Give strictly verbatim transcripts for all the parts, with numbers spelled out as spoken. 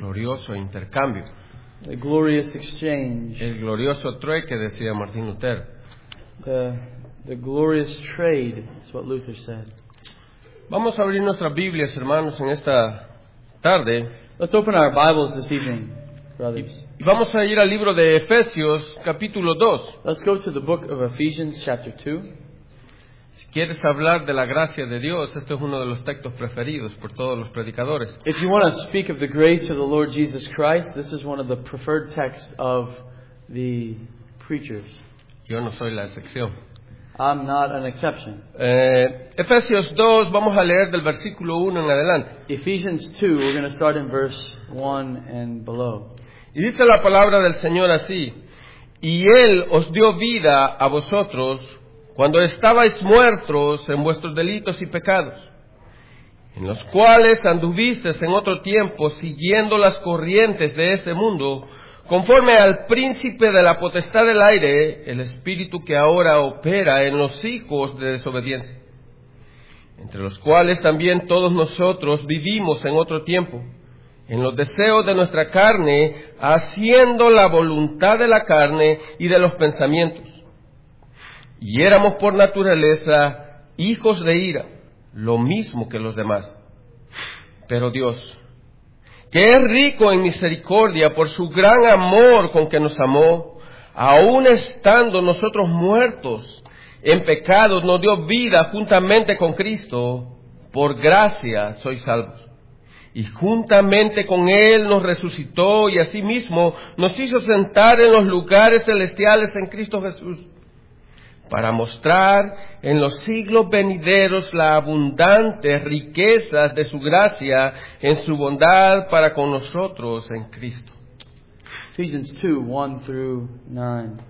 glorioso intercambio. The glorious exchange. El glorioso trueque, decía Martín Lutero. The, the glorious trade is what Luther said. Vamos a abrir nuestras Biblias, hermanos, en esta tarde. Let's open our Bibles this evening, brothers. Y vamos a ir al libro de Efesios, capítulo dos. Let's go to the book of Ephesians, chapter two. Si quieres hablar de la gracia de Dios, este es uno de los textos preferidos por todos los predicadores. If you want to speak of the grace of the Lord Jesus Christ, this is one of the preferred texts of the preachers. Yo no soy la excepción. I'm not an exception. Eh, Efesios dos, vamos a leer del versículo uno en adelante. Ephesians two, we're going to start in verse one and below. Y dice la palabra del Señor así: y Él os dio vida a vosotros cuando estabais muertos en vuestros delitos y pecados, en los cuales anduvisteis en otro tiempo siguiendo las corrientes de este mundo, conforme al príncipe de la potestad del aire, el espíritu que ahora opera en los hijos de desobediencia, entre los cuales también todos nosotros vivimos en otro tiempo, en los deseos de nuestra carne, haciendo la voluntad de la carne y de los pensamientos. Y éramos por naturaleza hijos de ira, lo mismo que los demás. Pero Dios, que es rico en misericordia por su gran amor con que nos amó, aun estando nosotros muertos en pecados, nos dio vida juntamente con Cristo. Por gracia sois salvos. Y juntamente con Él nos resucitó y asimismo nos hizo sentar en los lugares celestiales en Cristo Jesús, para mostrar en los siglos venideros la abundante riqueza de su gracia en su bondad para con nosotros en Cristo. Ephesians two, one through nine.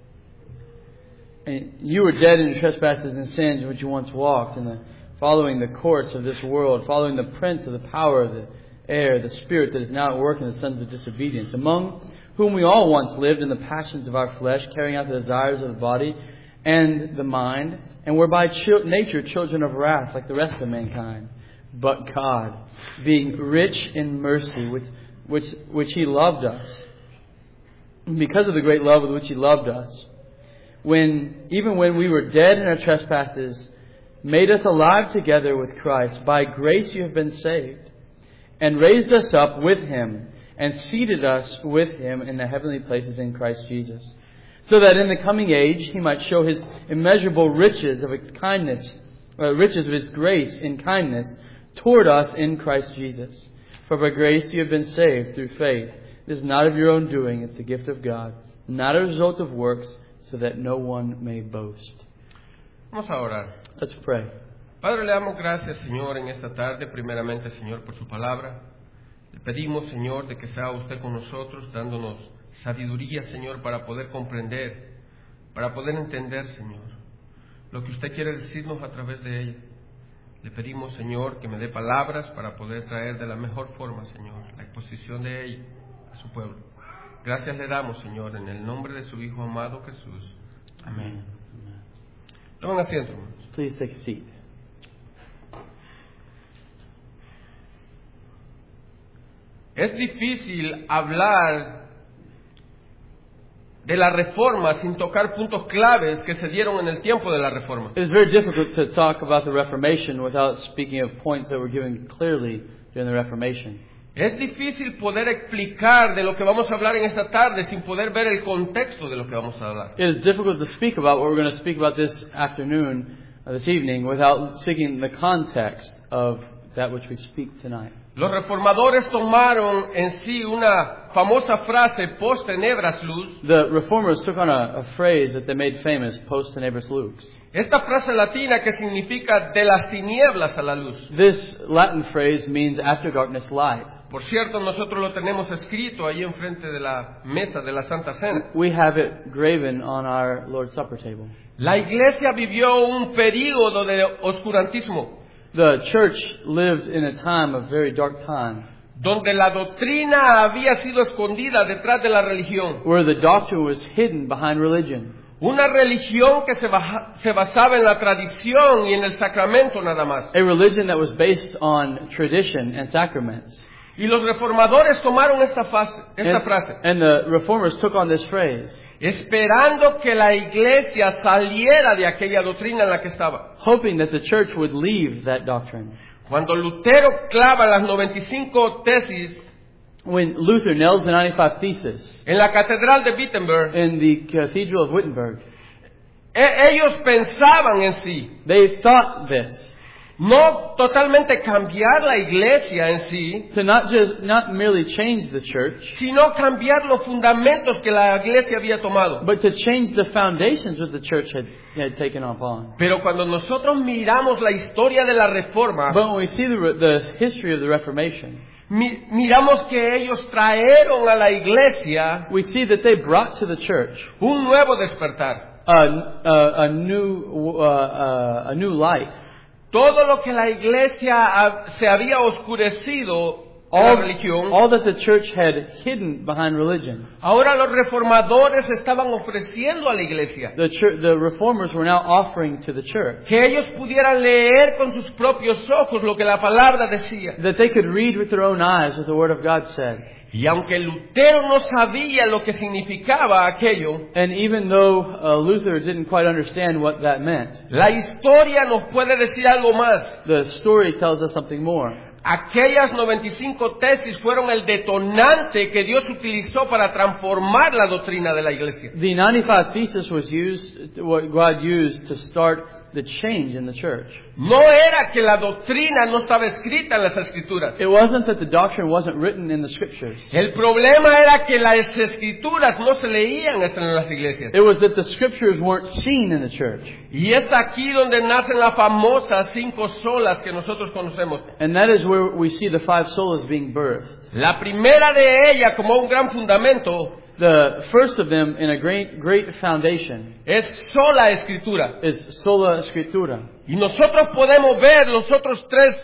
And you were dead in your trespasses and sins in which you once walked, in the following the course of this world, following the prince of the power of the air, the spirit that is now at work in the sons of disobedience, among whom we all once lived in the passions of our flesh, carrying out the desires of the body and the mind, and were by ch- nature children of wrath, like the rest of mankind. But God, being rich in mercy, which, which, which He loved us, because of the great love with which He loved us, when, even when we were dead in our trespasses, made us alive together with Christ. By grace you have been saved, and raised us up with Him, and seated us with Him in the heavenly places in Christ Jesus, so that in the coming age He might show His immeasurable riches of His kindness, uh, riches of His grace in kindness toward us in Christ Jesus. For by grace you have been saved through faith. It is not of your own doing, it's the gift of God, not a result of works, so that no one may boast. Vamos a orar. Let's pray. Padre, le damos gracias, Señor, en esta tarde, primeramente, Señor, por su palabra. Le pedimos, Señor, de que sea usted con nosotros, dándonos sabiduría, Señor, para poder comprender, para poder entender, Señor, lo que usted quiere decirnos a través de ella. Le pedimos, Señor, que me dé palabras para poder traer de la mejor forma, Señor, la exposición de ella a su pueblo. Gracias le damos, Señor, en el nombre de su Hijo amado Jesús. Amén. Tomen asiento, hermanos. Please take a seat. Es difícil hablar de la reforma sin tocar puntos claves que se dieron en el tiempo de la reforma. It is very difficult to talk about the Reformation without speaking of points that were given clearly during the Reformation. Es difícil poder explicar de lo que vamos a hablar en esta tarde sin poder ver el contexto de lo que vamos a hablar. It is difficult to speak about what we're going to speak about this afternoon, uh, this evening, without speaking the context of that which we speak tonight. Los reformadores tomaron en sí una famosa frase, post tenebras luz. The Reformers took on a, a phrase that they made famous, post tenebras lux. Esta frase latina que significa de las tinieblas a la luz. This Latin phrase means after darkness light. Por cierto, nosotros lo tenemos escrito ahí enfrente de la mesa de la Santa Cena. We have it graven on our Lord's Supper table. La iglesia vivió un período de oscurantismo, The church lived in a time of very dark time, donde la doctrina había sido escondida detrás de la religión. where the doctrine was hidden behind religion. Una religión que se, baja, se basaba en la tradición y en el sacramento nada más. A religion that was based on tradition and sacraments. Y los reformadores tomaron esta, fase, esta And, frase, and the reformers took on this phrase, esperando que la iglesia saliera de aquella doctrina en la que estaba. hoping that the church would leave that doctrine. Cuando Lutero clava las noventa y cinco tesis When Luther nails the ninety-five Theses en la catedral de Wittenberg, in the Cathedral of Wittenberg, e- ellos pensaban en sí, they thought this, no totalmente cambiar la iglesia en sí, to not just, not merely change the church, sino cambiar los fundamentos que la iglesia había tomado. but to change the foundations that the church had, had taken upon. Pero cuando nosotros miramos la historia de la reforma, But when we see the, re- the history of the Reformation, mi- miramos que ellos trajeron a la iglesia we see that they brought to the church un nuevo despertar. a, a, a new, uh, uh, a new light. Todo lo que la iglesia ha- se había oscurecido en la All, religión, all that the church had hidden behind religion. ahora los reformadores estaban ofreciendo a la iglesia. The, church, the reformers were now offering to the church Que ellos pudieran leer con sus propios ojos lo que la palabra decía. that they could read with their own eyes what the Word of God said. Y aunque Lutero no sabía lo que significaba aquello, And even though uh, Luther didn't quite understand what that meant, la historia nos puede decir algo más. the story tells us something more. Aquellas noventa y cinco tesis fueron el detonante que Dios utilizó para transformar la doctrina de la iglesia. The ninety-five Thesis was used, what God used to start the change in the church. No era que la doctrina no estaba escrita en las escrituras. It wasn't that the doctrine wasn't written in the scriptures. El problema era que las escrituras no se leían en las iglesias. It was that the scriptures weren't seen in the church. Y es aquí donde nacen las famosas cinco solas que nosotros conocemos. And that is where we see the five solas being birthed. La primera de ellas, como un gran fundamento, The first of them in a great, great foundation es sola escritura. is sola scriptura. Y nosotros podemos ver los otros tres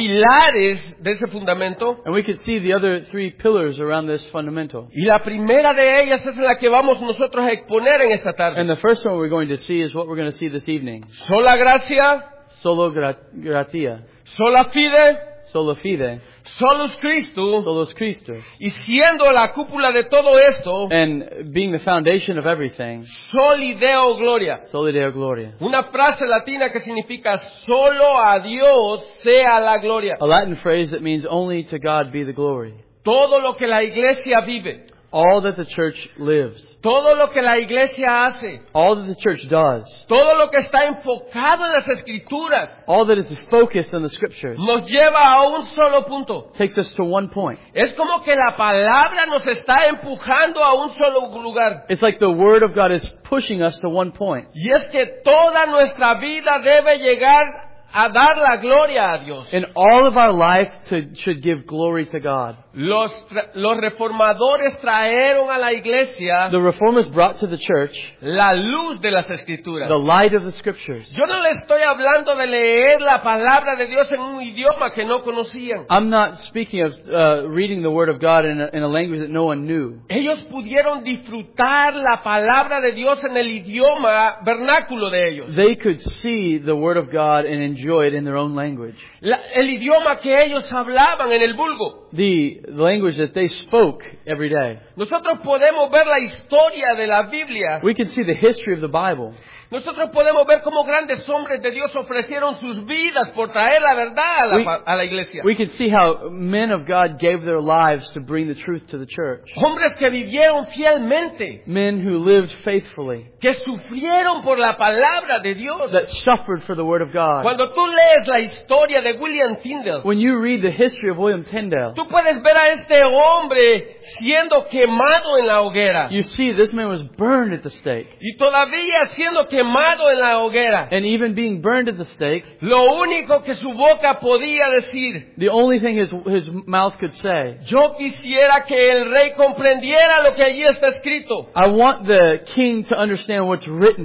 pilares de ese fundamento. And we could see the other three pillars around this fundamental. Y la primera de ellas es la que vamos nosotros a exponer en esta tarde. And the first one we're going to see is what we're going to see this evening. Sola gracia, Solo gra- gratia. sola fide, Sola fide. solus Christus. Solus Christus. Y siendo la cúpula de todo esto, And being the foundation of everything, soli Deo gloria. Soli Deo Gloria. Una frase latina que significa solo a Dios sea la gloria. A Latin phrase that means only to God be the glory. Todo lo que la iglesia vive, All that the church lives. todo lo que la iglesia hace, All that the church does. todo lo que está enfocado en las escrituras, All that is focused on the scriptures. nos lleva a un solo punto. Takes us to one point. Es como que la palabra nos está empujando a un solo lugar. It's like the Word of God is pushing us to one point. Y es que toda nuestra vida debe llegar a dar la gloria a Dios. And all of our life to, should give glory to God. Los, tra- los reformadores trajeron a la iglesia The reformers brought to the church la luz de las escrituras. the light of the scriptures. Yo no le estoy hablando de leer la palabra de Dios en un idioma que no conocían. I'm not speaking of uh, reading the Word of God in a, in a language that no one knew. Ellos pudieron disfrutar la palabra de Dios en el idioma vernáculo de ellos. They could see the Word of God and enjoy it in their own language. La- el idioma que ellos hablaban en el vulgo. The, the language that they spoke every day. Nosotros podemos ver la historia de la Biblia. We can see the history of the Bible. Nosotros podemos ver cómo grandes hombres de Dios ofrecieron sus vidas por traer la verdad a la, We- pa- a la iglesia. We can see how men of God gave their lives to bring the truth to the church. Hombres que vivieron fielmente, Men who lived faithfully, que sufrieron por la palabra de Dios. that suffered for the Word of God. Cuando tú lees la historia de William Tyndale, When you read the history of William Tyndale, tú puedes ver a este hombre siendo quemado en la hoguera. you see this man was burned at the stake. Y todavía siendo quemado en la hoguera, And even being burned at the stake, lo único que su boca podía decir, the only thing his, his mouth could say, yo quisiera que el rey comprendiera lo que allí está escrito. I want the king to understand what's written.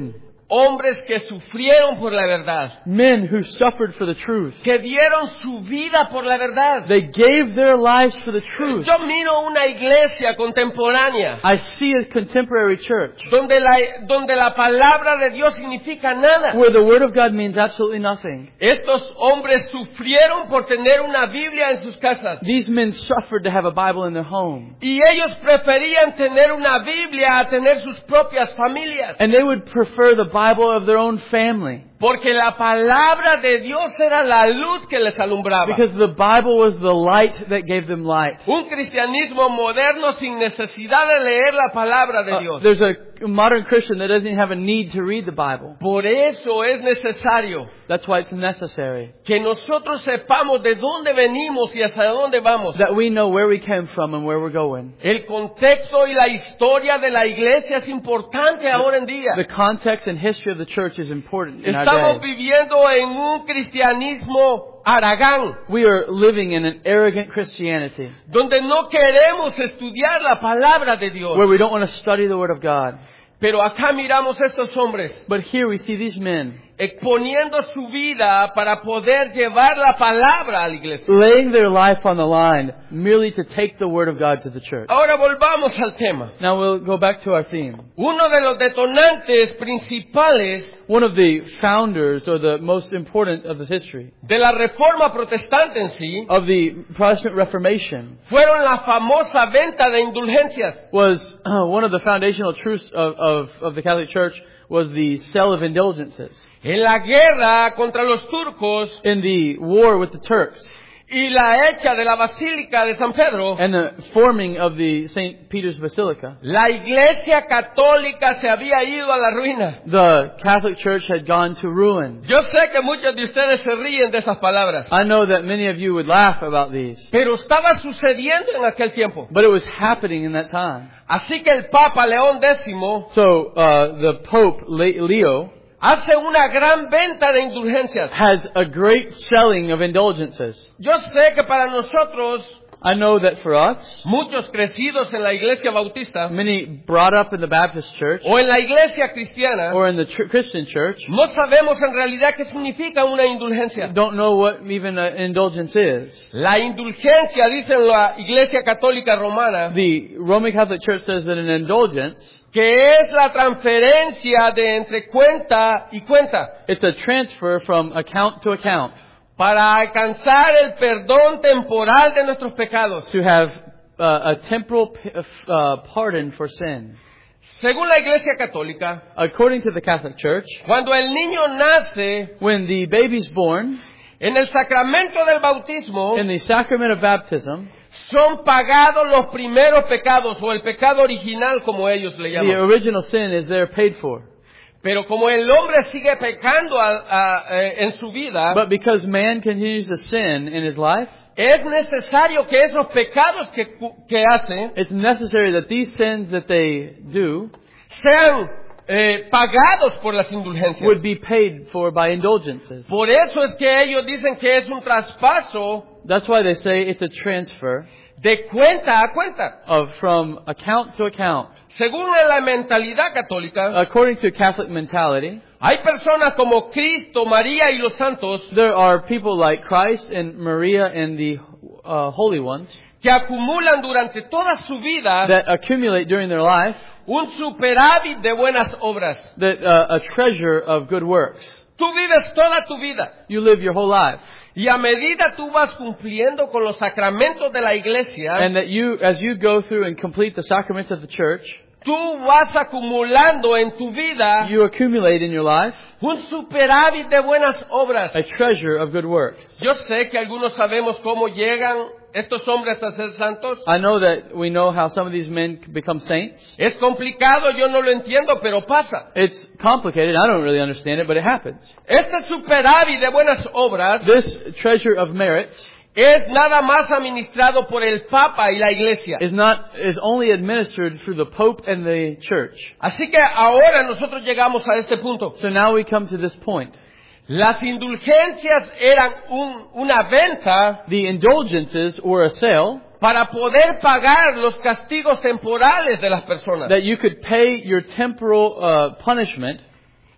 hombres que sufrieron por la verdad, Men who suffered for the truth. que dieron su vida por la verdad. They gave their lives for the truth. Yo miro una iglesia contemporánea I see a contemporary church donde la, donde la palabra de Dios significa nada. where the Word of God means absolutely nothing. Estos hombres sufrieron por tener una Biblia en sus casas. These men suffered to have a Bible in their home. Y ellos preferían tener una Biblia a tener sus propias familias. And they would prefer the Bible of their own family. Porque la palabra de Dios era la luz que les alumbraba. Because the Bible was the light that gave them light. Un cristianismo moderno sin necesidad de leer la palabra de Uh, Dios. there's a modern Christian that doesn't have a need to read the Bible. Por eso es necesario That's why it's necessary que nosotros sepamos de dónde venimos y hacia dónde vamos. that we know where we came from and where we're going. El contexto y la historia de la iglesia es importante ahora en día. The context and history of the church is important in our Estamos day. viviendo en un cristianismo haragán, We are living in an arrogant Christianity donde no queremos estudiar la palabra de Dios. where we don't want to study the Word of God. Pero acá miramos a estos hombres But here we see these men exponiendo su vida para poder llevar la palabra a la iglesia. laying their life on the line merely to take the Word of God to the church. Ahora volvamos al tema. Now we'll go back to our theme. Uno de los detonantes principales One of the founders, or the most important of the history, de la reforma protestante en sí of the Protestant Reformation fueron la famosa venta de indulgencias. was uh, one of the foundational truths of, of, of the Catholic Church was the sale of indulgences. En la guerra contra los turcos In the war with the Turks y la hecha de la Basílica de San Pedro, and the forming of the Saint Peter's Basilica, la iglesia católica se había ido a la ruina. the Catholic Church had gone to ruin. Yo sé que muchos de ustedes se ríen de esas palabras, I know that many of you would laugh about these, pero estaba sucediendo en aquel tiempo. but it was happening in that time. Así que el Papa León X So uh, the Pope, Le- Leo, hace una gran venta de indulgencias. has a great selling of indulgences. Yo sé que para nosotros, I know that for us, muchos crecidos en la iglesia bautista many brought up in the Baptist church o en la iglesia cristiana, or in the tr- Christian church no sabemos en realidad qué significa una indulgencia. don't know what even an indulgence is. La indulgencia, dice en la iglesia católica romana, The Roman Catholic Church says that an indulgence, que es la transferencia de entre cuenta y cuenta it's a transfer from account to account para alcanzar el perdón temporal de nuestros pecados. to have uh, a temporal p- uh, pardon for sin. Según la iglesia católica, According to the Catholic Church, cuando el niño nace, when the baby's born, en el sacramento del bautismo, in the sacrament of baptism, son pagados los primeros pecados o el pecado original como ellos le the llaman. original sin is there paid for. Pero como el hombre sigue pecando a- a- eh, en su vida, But because man continues to sin in his life, es necesario que esos pecados que, cu- que hace it's necessary that these sins that they do sean eh, pagados por las indulgencias. would be paid for by indulgences. Por eso es que ellos dicen que es un traspaso That's why they say it's a transfer de cuenta a cuenta. of from account to account. Según la mentalidad católica, According to Catholic mentality, hay personas como Cristo, María y los santos there are people like Christ and Maria and the uh, holy ones que acumulan durante toda su vida that accumulate during their life un superávit de buenas obras. that uh, a treasure of good works. Tú vives toda tu vida You live your whole life, y a medida tú vas cumpliendo con los sacramentos de la iglesia, and that you, as you go through and complete the sacraments of the church, tú vas acumulando en tu vida you accumulate in your life un superávit de buenas obras. a treasure of good works. Yo sé que algunos sabemos cómo llegan estos hombres a ser santos. I know that we know how some of these men become saints. Es complicado, yo no lo entiendo, pero pasa. It's complicated. I don't really understand it, but it happens. Este superávit de buenas obras This treasure of merits es nada más administrado por el Papa y la Iglesia. is not is only administered through the Pope and the Church. Así que ahora nosotros llegamos a este punto. So now we come to this point. Las indulgencias eran un- una venta The indulgences were a sale para poder pagar los castigos temporales de las personas. that you could pay your temporal uh, punishment,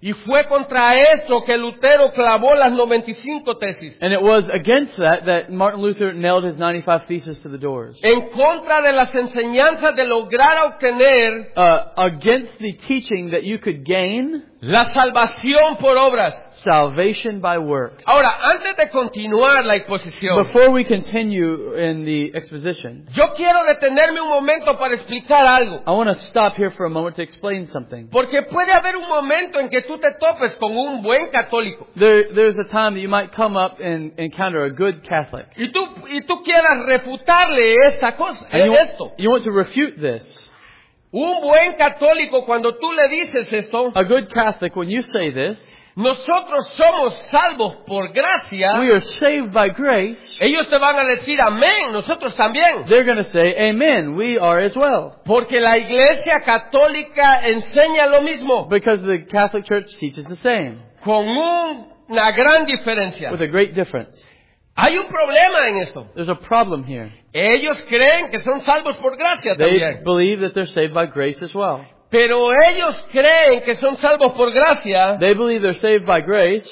Y fue contra esto que Lutero clavó las noventa y cinco tesis. And it was against that that Martin Luther nailed his ninety-five theses to the doors. En contra de las enseñanzas de lograr obtener Uh, against the teaching that you could gain la salvación por obras. salvation by works. Ahora, antes de continuar la exposición, Before we continue in the exposition, yo quiero detenerme un momento para explicar algo. I want to stop here for a moment to explain something. Porque puede haber un momento en que tú te topes con un buen católico. There, there's a time that you might come up and encounter a good Catholic. Y tú, y tú quieras refutarle esta cosa, And you, esto. you want to refute this. Un buen católico, cuando tú le dices esto, A good Catholic, when you say this, nosotros somos salvos por gracia, we are saved by grace, ellos te van a decir amén, nosotros también. they're going to say, amen, we are as well. Porque la iglesia católica enseña lo mismo, Because the Catholic Church teaches the same, con un- una gran diferencia. with a great difference. Hay un problema en esto. There's a problem here. Ellos creen que son salvos por gracia They también. believe that they're saved by grace as well. Pero ellos creen que son salvos por gracia They believe they're saved by grace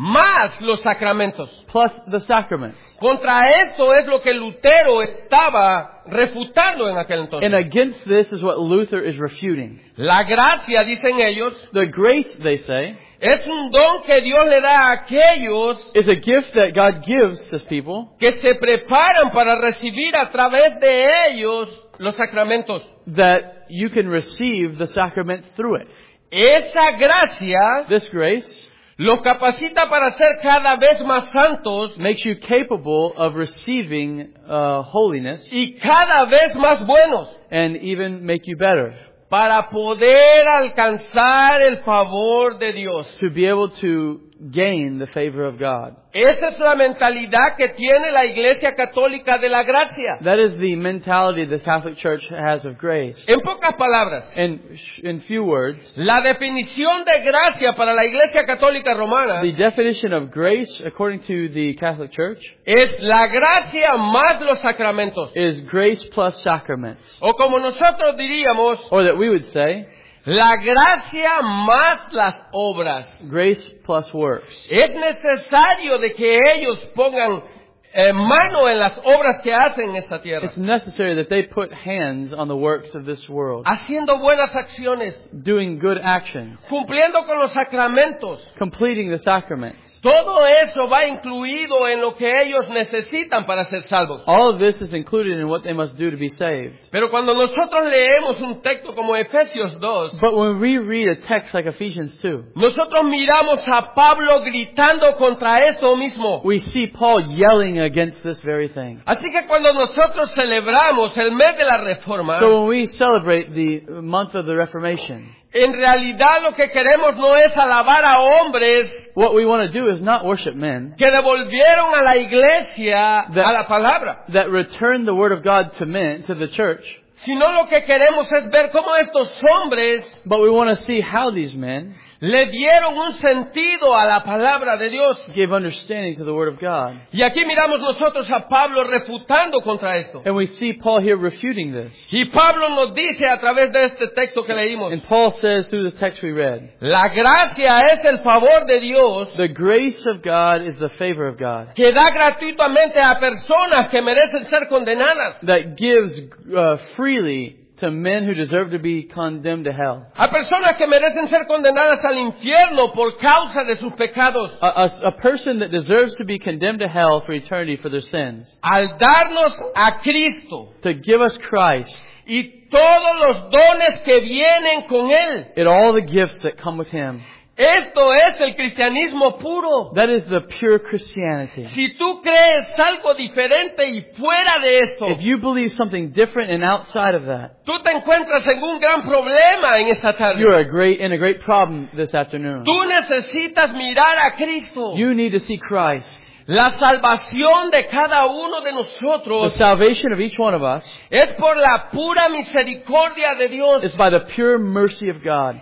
más los sacramentos. plus the sacraments. Contra esto es lo que Lutero estaba refutando en aquel entonces. And against this is what Luther is refuting. La gracia, dicen ellos, The grace, they say, es un don que Dios le da a aquellos is a gift that God gives to people que se preparan para recibir a través de ellos los sacramentos. that you can receive the sacrament through it. Esa gracia This grace los capacita para ser cada vez más santos makes you capable of receiving uh, holiness y cada vez más buenos and even make you better, para poder alcanzar el favor de Dios. to be able to gain the favor of God. Esa es la mentalidad que tiene la Iglesia Católica de la Gracia. That is the mentality the Catholic Church has of grace. En pocas palabras, In, in few words, la definición de gracia para la Iglesia Católica Romana the definition of grace, according to the Catholic Church, es la gracia más los sacramentos. is grace plus sacraments. O como nosotros diríamos, Or that we would say, la gracia más las obras. grace plus works. Es necesario de que ellos pongan eh, mano en las obras que hacen en esta tierra, It's necessary that they put hands on the works of this world, haciendo buenas acciones, doing good actions, cumpliendo con los sacramentos. completing the sacraments. Todo eso va incluido en lo que ellos necesitan para ser salvos. All of this is included in what they must do to be saved. Pero cuando nosotros leemos un texto como Efesios dos, But when we read a text like Ephesians two, nosotros miramos a Pablo gritando contra eso mismo. we see Paul yelling against this very thing. Así que cuando nosotros celebramos el mes de la Reforma, So when we celebrate the month of the Reformation, en realidad lo que queremos no es alabar a hombres what we want to do is not worship men que devolvieron a la iglesia That- a la palabra, that return the word of God to men, to the church, sino lo que queremos es ver cómo estos hombres but we want to see how these men le dieron un sentido a la palabra de Dios. give understanding to the word of God. Y aquí miramos nosotros a Pablo refutando contra esto. And we see Paul here refuting this. Y Pablo nos dice a través de este texto que leímos, And Paul says through this text we read, la gracia es el favor de Dios the grace of God is the favor of God que da gratuitamente a personas que merecen ser condenadas, that gives uh, freely to men who deserve to be condemned to hell. a personas que merecen ser condenadas al infierno por causa de sus pecados, A, a, a person that deserves to be condemned to hell for eternity for their sins. al darnos a Cristo To give us Christ y todos los dones que vienen con Él. and all the gifts that come with Him. Esto es el cristianismo puro. That is the pure Christianity. Si tú crees algo diferente y fuera de esto, If you believe something different and outside of that, tú te encuentras en un gran problema en esta tarde. you're a great in a great problem this afternoon. Tú necesitas mirar a Cristo. You need to see Christ. La salvación de cada uno de The nosotros salvation of each one of us es por la pura misericordia de Dios. is by the pure mercy of God.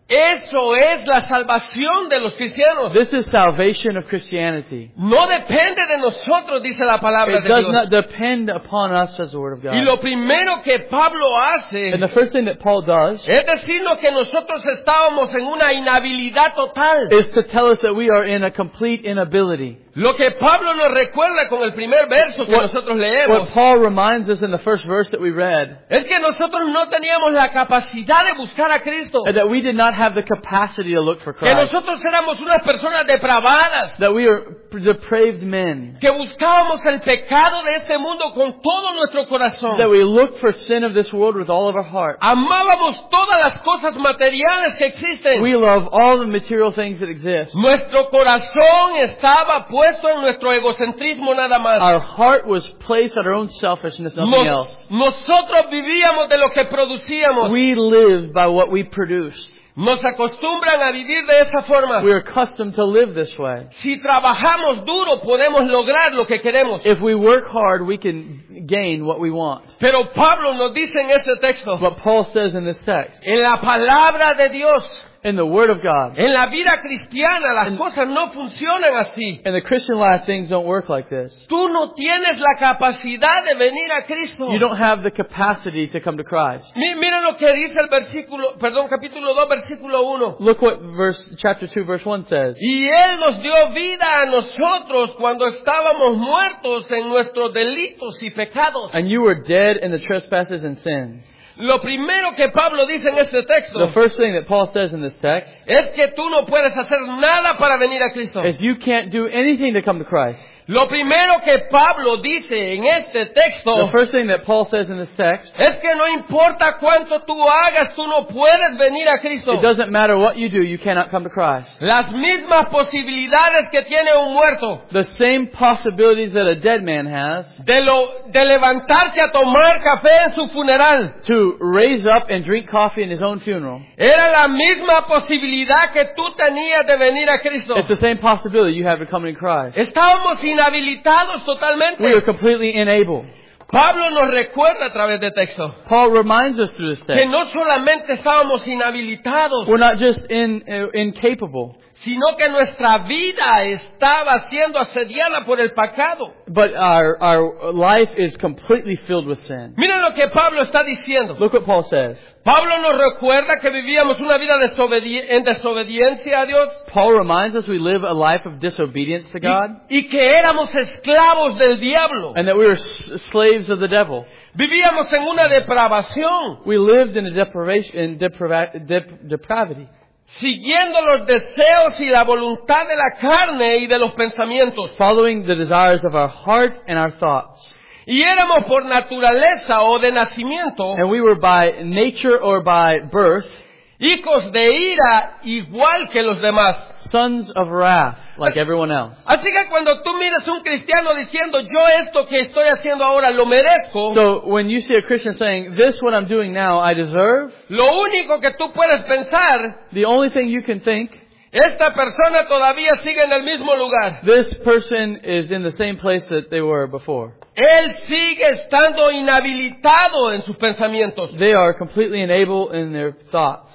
Eso es la salvación de los cristianos. This is salvation of Christianity. No depende de nosotros, dice la palabra It de does Dios. not depend upon us, says the Word of Y God. lo primero que Pablo hace And the first thing that Paul does es decirnos que nosotros estábamos en una inhabilidad total. is to tell us that we are in a complete inability. Lo que Pablo nos recuerda con el primer verso que What- nosotros What leemos Paul reminds us in the first verse that we read es que nosotros no teníamos la capacidad de buscar a Cristo. is that we did not have the capacity to look for Que Christ. nosotros éramos unas personas depravadas. That we are depraved men. Que buscábamos el pecado de este mundo con todo nuestro corazón. That we look for sin of this world with all of our heart. Amábamos todas las cosas materiales que existen. We love all the material things that exist. Nuestro corazón estaba puesto en nuestro egocentrismo nada más. Our heart was placed on our own selfishness, nothing Nos- else. nosotros vivíamos de lo que producíamos. We lived by what we produced. Nos acostumbran a vivir de esa forma. We are accustomed to live this way. Si trabajamos duro podemos lograr lo que queremos. If we work hard, we can gain what we want. Pero Pablo nos dice en ese texto, But Paul says in this text, en la palabra de Dios, in the Word of God, en la vida cristiana las cosas no funcionan así. in the Christian life, things don't work like this. Tú no tienes la capacidad de venir a Cristo. You don't have the capacity to come to Christ. Mi- Miren lo que dice el versículo, perdón, capítulo dos, versículo uno. Look what verse, chapter two, verse one says. Y Él nos dio vida a nosotros cuando estábamos muertos en nuestros delitos y pecados. And you were dead in the trespasses and sins. Lo primero que Pablo dice en este texto The first thing that Paul says in this text es que tú no puedes hacer nada para venir a Cristo. is you can't do anything to come to Christ. Lo primero que Pablo dice en este texto The first thing that Paul says in this text, es que no importa cuánto tú hagas, tú no puedes venir a Cristo. it doesn't matter what you do, you cannot come to Christ. Las mismas posibilidades que tiene un muerto The same possibilities that a dead man has de, lo, de levantarse a tomar café en su funeral, to raise up and drink coffee in his own funeral, era la misma posibilidad que tú tenías de venir a Cristo. it's the same possibility you have to come to Christ. Estábamos inhabilitados totalmente. We are completely unable. Pablo nos recuerda a través de texto Paul reminds us through this que text, no solamente estábamos inhabilitados, we're not just in, uh, incapable, sino que nuestra vida estaba siendo asediada por el pecado. but our, our life is completely filled with sin. Miren lo que Pablo está diciendo. Look what Paul says. Pablo nos recuerda que vivíamos una vida desobedi- en desobediencia a Dios Paul reminds us we live a life of disobedience to God, y, y que éramos esclavos del diablo. and that we are s- slaves of the devil. Vivíamos en una depravación, We lived in a deprivation, in depriva- dep- depravity, siguiendo los deseos y la voluntad de la carne y de los pensamientos. following the desires of our heart and our thoughts. Y éramos por naturaleza o de nacimiento And we were by nature or by birth hijos de ira igual que los demás. sons of wrath, like everyone else. Así que cuando tú miras a un cristiano diciendo yo esto que estoy haciendo ahora lo merezco, So when you see a Christian saying, this what I'm doing now I deserve, lo único que tú puedes pensar, the only thing you can think, esta persona todavía sigue en el mismo lugar. this person is in the same place that they were before. Él sigue estando inhabilitado en sus pensamientos. They are completely unable in their thoughts.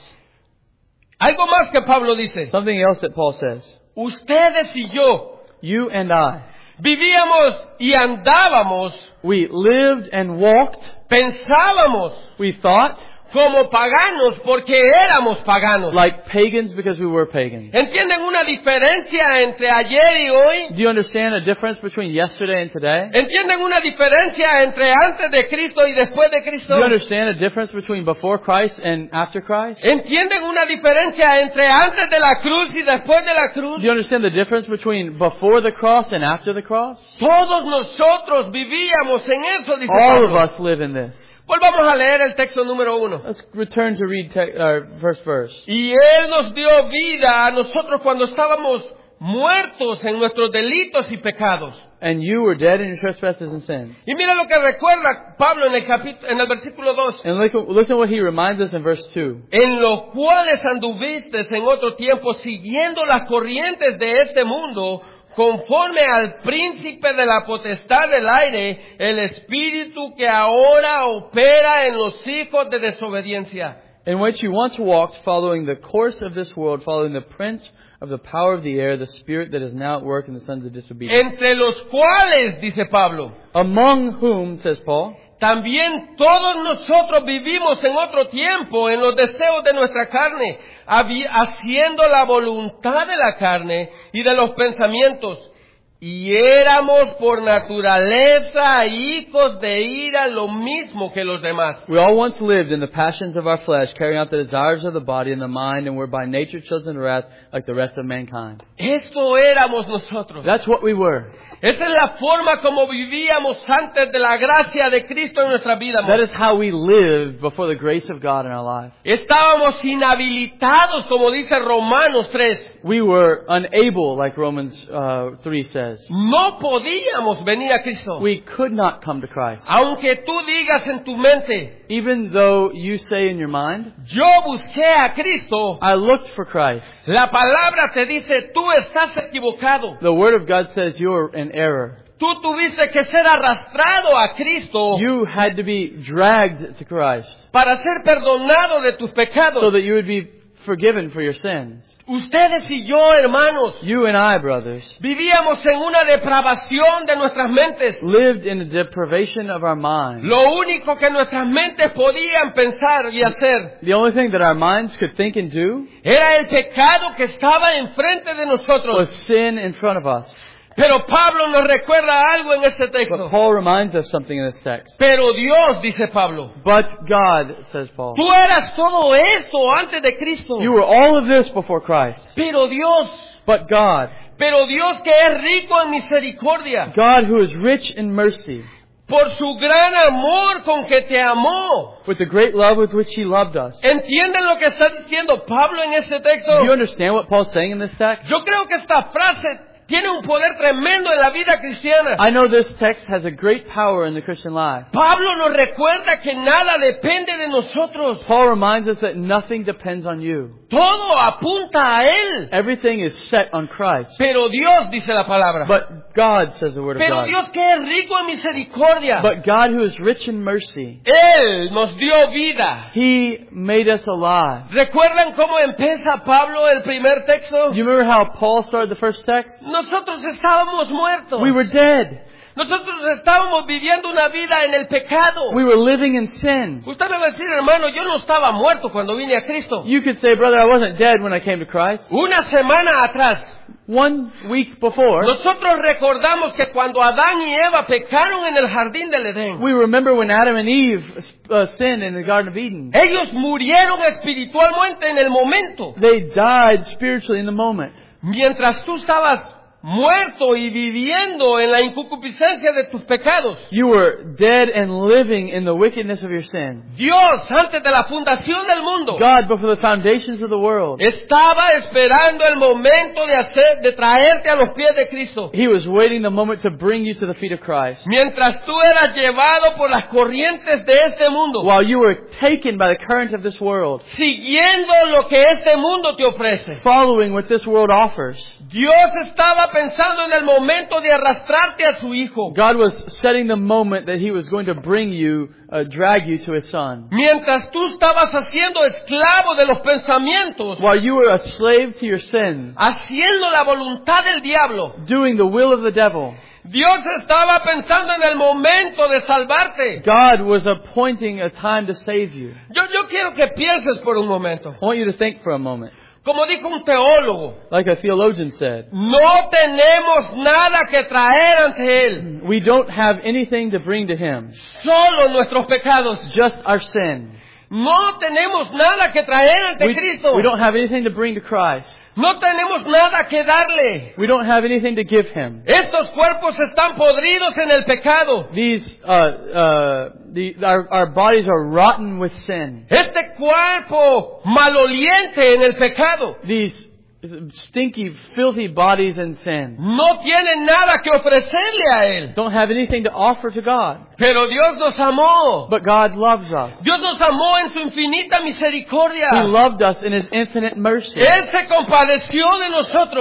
Algo más que Pablo dice. Something else that Paul says. Ustedes y yo You and I, vivíamos y andábamos, we lived and walked, pensábamos we thought, como paganos porque éramos paganos. like pagans because we were pagans. ¿Entienden una diferencia entre ayer y hoy? Do you understand a difference between yesterday and today? ¿Entienden una diferencia entre antes de Cristo y después de Cristo? Do you understand a difference between before Christ and after Christ? ¿Entienden una diferencia entre antes de la cruz y después de la cruz? Do you understand the difference between before the cross and after the cross? Todos nosotros vivíamos en eso, dice All of Pablo. us live in this. Volvamos a leer el texto número uno. Let's return to read te- uh, first verse. Y Él nos dio vida a nosotros cuando estábamos muertos en nuestros delitos y pecados. And you were dead in your trespasses and sins. Y mira lo que recuerda Pablo en el capítulo, en el versículo dos. And look, listen what he reminds us in verse two. En los cuales anduviste en otro tiempo siguiendo las corrientes de este mundo, conforme al príncipe de la potestad del aire, el espíritu que ahora opera en los hijos de desobediencia. in which you once walked, following the course of this world, following the prince of the power of the air, the spirit that is now at work in the sons of disobedience. Entre los cuales, dice Pablo, Among whom, says Paul, también todos nosotros vivimos en otro tiempo en los deseos de nuestra carne, habi- haciendo la voluntad de la carne y de los pensamientos. Y éramos por naturaleza hijos de ira lo mismo que los demás. we all once lived in the passions of our flesh, carrying out the desires of the body and the mind, and were by nature children of wrath like the rest of mankind. Esto éramos nosotros. That's what we were. Esa es la forma como vivíamos antes de la gracia de Cristo en nuestra vida. That is how we lived before the grace of God in our life. Estábamos inhabilitados, como dice Romanos tres. We were unable, like Romans uh, three says. No podíamos venir a Cristo. We could not come to Christ. Aunque tú digas en tu mente, Even though you say in your mind, yo busqué a Cristo, I looked for Christ. la palabra te dice, tú estás equivocado. The Word of God says you're in error. Tú tuviste que ser arrastrado a Cristo You had to be dragged to Christ para ser perdonado de tus pecados. so that you would be forgiven for your sins. Ustedes y yo, hermanos, You and I, brothers, vivíamos en una depravación de nuestras mentes. lived in a deprivation of our mind. Lo único que nuestras mentes podían pensar y hacer The only thing that our minds could think and do era el pecado que estaba enfrente de was nosotros. sin in front of us. Pero Pablo nos recuerda algo en este But texto. Paul reminds us something in this text. Pero Dios, dice Pablo, But God, says Paul, tú eras todo eso antes de Cristo. you were all of this before Christ. Pero Dios, But God, pero Dios que es rico en misericordia, God who is rich in mercy, por su gran amor con que te amó. with the great love with which He loved us. ¿Entienden lo que está diciendo Pablo en este texto? Do you understand what Paul's saying in this text? Yo creo que esta frase tiene un poder tremendo en la vida cristiana. I know this text has a great power in the Christian life. Pablo nos recuerda que nada depende de nosotros. Paul reminds us that nothing depends on you. Todo apunta a Él. Everything is set on Christ. Pero Dios, dice la palabra. But God, says the Word of Pero God. Dios que es rico en misericordia. But God who is rich in mercy, Él nos dio vida. He made us alive. ¿Recuerdan cómo empieza Pablo el primer texto? You remember how Paul started the first text? Nosotros estábamos muertos. We were dead. Nosotros estábamos viviendo una vida en el pecado. We were living in sin. Usted me va a decir, hermano, yo no estaba muerto cuando vine a Cristo. You could say, brother, I wasn't dead when I came to Christ. Una semana atrás, One week before, nosotros recordamos que cuando Adán y Eva pecaron en el jardín del Edén, we remember when Adam and Eve uh, sinned in the Garden of Eden. ellos murieron espiritualmente en el momento. They died spiritually in the moment. Mientras tú estabas muerto y viviendo en la inconcupiscencia de tus pecados. You were dead and living in the wickedness of your sin. Dios, antes de la fundación del mundo, God, before the foundations of the world, estaba esperando el momento de hacer, de traerte a los pies de Cristo. He was waiting the moment to bring you to the feet of Christ. Mientras tú eras llevado por las corrientes de este mundo, While you were taken by the current of this world, siguiendo lo que este mundo te ofrece. following what this world offers, Dios estaba pensando en el momento de arrastrarte a su Hijo. God was setting the moment that He was going to bring you, uh, drag you to His Son. Mientras tú estabas haciendo esclavo de los pensamientos, While you were a slave to your sins, haciendo la voluntad del diablo, doing the will of the devil, Dios estaba pensando en el momento de salvarte. God was appointing a time to save you. Yo, yo quiero que pienses por un momento. I want you to think for a moment. Como dijo un teólogo, Like a theologian said, no tenemos nada que traer ante Él, we don't have anything to bring to Him, solo nuestros pecados. just our sin. No tenemos nada que traer ante We, Cristo. we don't have anything to bring to Christ. No tenemos nada que darle. We don't have anything to give Him. Estos cuerpos están podridos en el pecado. These, uh, uh, the, our, our bodies are rotten with sin. Este cuerpo maloliente en el pecado These stinky, filthy bodies in sin no tienen nada que ofrecerle a Él. don't have anything to offer to God. Pero Dios nos amó. But God loves us. Dios nos amó en su infinita misericordia. He loved us in His infinite mercy. Él se compadeció de nosotros.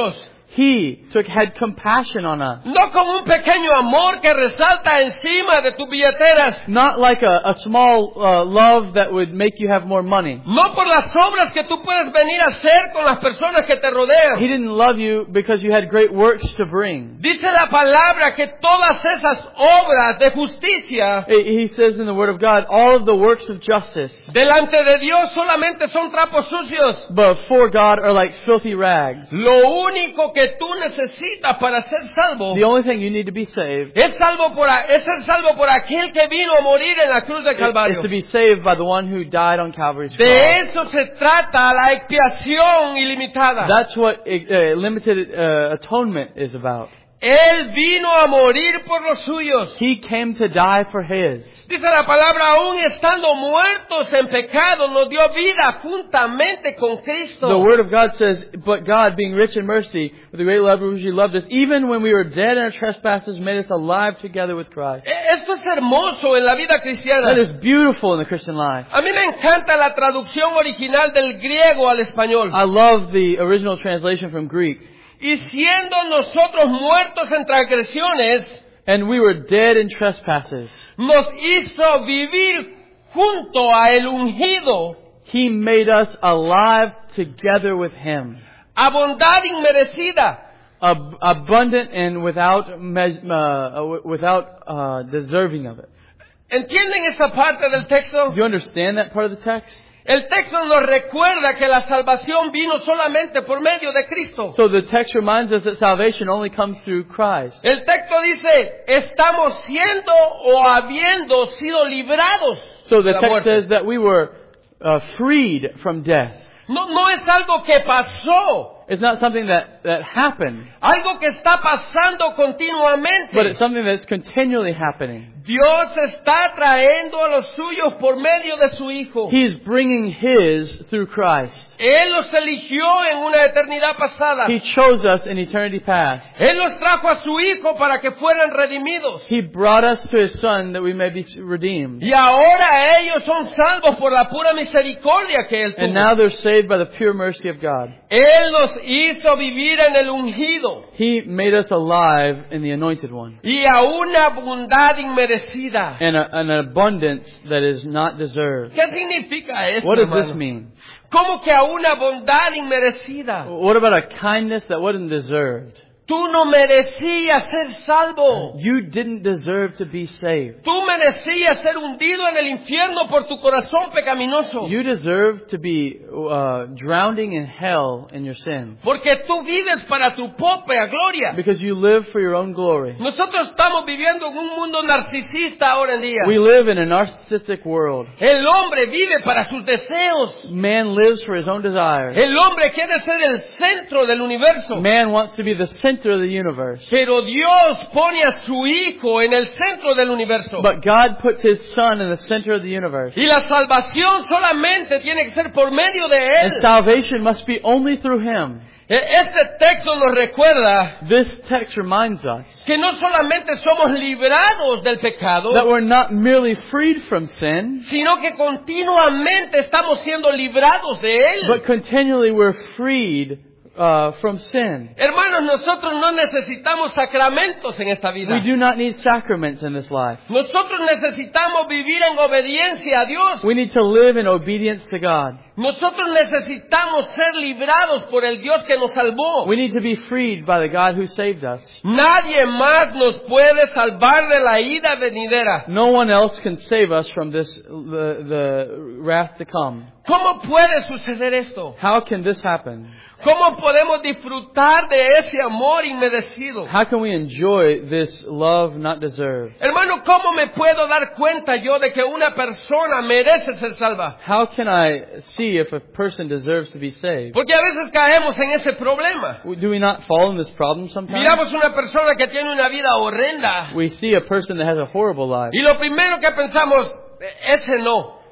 He took had compassion on us. No como un pequeño amor que resalta encima de tus billeteras. Not like a, a small uh, love that would make you have more money. No por las obras que tú puedes venir a hacer con las personas que te He rodean. didn't love you because you had great works to bring. Dice la palabra que todas esas obras de justicia He he says in the Word of God, all of the works of justice delante de Dios solamente son trapos sucios. before God are like filthy rags. Lo único que tú necesitas para ser salvo The only thing you need to be saved es salvo por a- es ser salvo por aquel que vino a morir en la cruz de is Calvario. to be saved by the one who died on Calvary's De cross. eso se trata la expiación ilimitada. That's what uh, limited uh, atonement is about. Él vino a morir por los suyos. He came to die for His. Dice la palabra, aún estando muertos en pecado, nos dio vida juntamente con Cristo. The Word of God says, but God, being rich in mercy, with the great love with which He loved us, even when we were dead in our trespasses, made us alive together with Christ. E- Esto es hermoso en la vida cristiana. That is beautiful in the Christian life. A mí me encanta la traducción original del griego al español. I love the original translation from Greek. Y siendo nosotros muertos en transgresiones, And we were dead in trespasses. nos hizo vivir junto a el ungido He made us alive together with Him. a bondad inmerecida. Ab- abundant and without mes- uh, without uh, deserving of it. ¿Entienden esa parte del texto? Do you understand that part of the text? El texto nos recuerda que la salvación vino solamente por medio de Cristo. So the text reminds us that salvation only comes through Christ. El texto dice, estamos siendo o habiendo sido librados So de the la text muerte. says that we were uh, freed from death. No, no es algo que pasó, It's not something that, that happened, algo que está pasando continuamente. but it's something that's continually happening. Dios está trayendo a los suyos por medio de su Hijo. He's bringing His through Christ. Él los eligió en una eternidad pasada. He chose us in eternity past. Él los trajo a su Hijo para que fueran redimidos. He brought us to His Son that we may be redeemed. Y ahora ellos son salvos por la pura misericordia que Él And tuvo. now they're saved by the pure mercy of God. Él nos hizo vivir en el ungido He made us alive in the Anointed One. y a una bondad inmerecida. And a, an abundance that is not deserved. ¿Qué significa eso, What does hermano? this mean? ¿Cómo que a una bondad inmerecida? What about a kindness that wasn't deserved? Tú no merecías ser salvo. You didn't deserve to be saved. Tú merecías ser hundido en el infierno por tu corazón pecaminoso. You deserve to be uh, drowning in hell in your sins. Porque tú vives para tu propia gloria. Because you live for your own glory. Nosotros estamos viviendo en un mundo narcisista ahora en día. We live in a narcissistic world. El hombre vive para sus deseos. Man lives for his own desires. El hombre quiere ser el centro del universo. Man wants to be the center of the universe. Pero Dios pone a su Hijo en el centro del universo. But God puts His Son in the center of the universe. Y la salvación solamente tiene que ser por medio de And Él. salvation must be only through Him. E- Este texto nos recuerda This text reminds us que no solamente somos librados del pecado, that we're not merely freed from sin, sino que continuamente estamos siendo librados de Él. but continually we're freed uh, from sin. Hermanos, nosotros no necesitamos sacramentos en esta vida. We do not need sacraments in this life. Nosotros necesitamos vivir en obediencia a Dios. We need to live in obedience to God. Nosotros necesitamos ser librados por el Dios que nos salvó. We need to be freed by the God who saved us. Nadie más nos puede salvar de la ira venidera. No one else can save us from this, the, the wrath to come. ¿Cómo puede suceder esto? How can this happen? ¿Cómo podemos disfrutar de ese amor inmerecido? How can we enjoy this love not deserved? Hermano, ¿cómo me puedo dar cuenta yo de que una persona merece ser salva? How can I see if a person deserves to be saved? Porque a veces caemos en ese problema. Do we not fall in this problem sometimes? Miramos una persona que tiene una vida horrenda We see a person that has a horrible life. y lo primero que pensamos, ese no.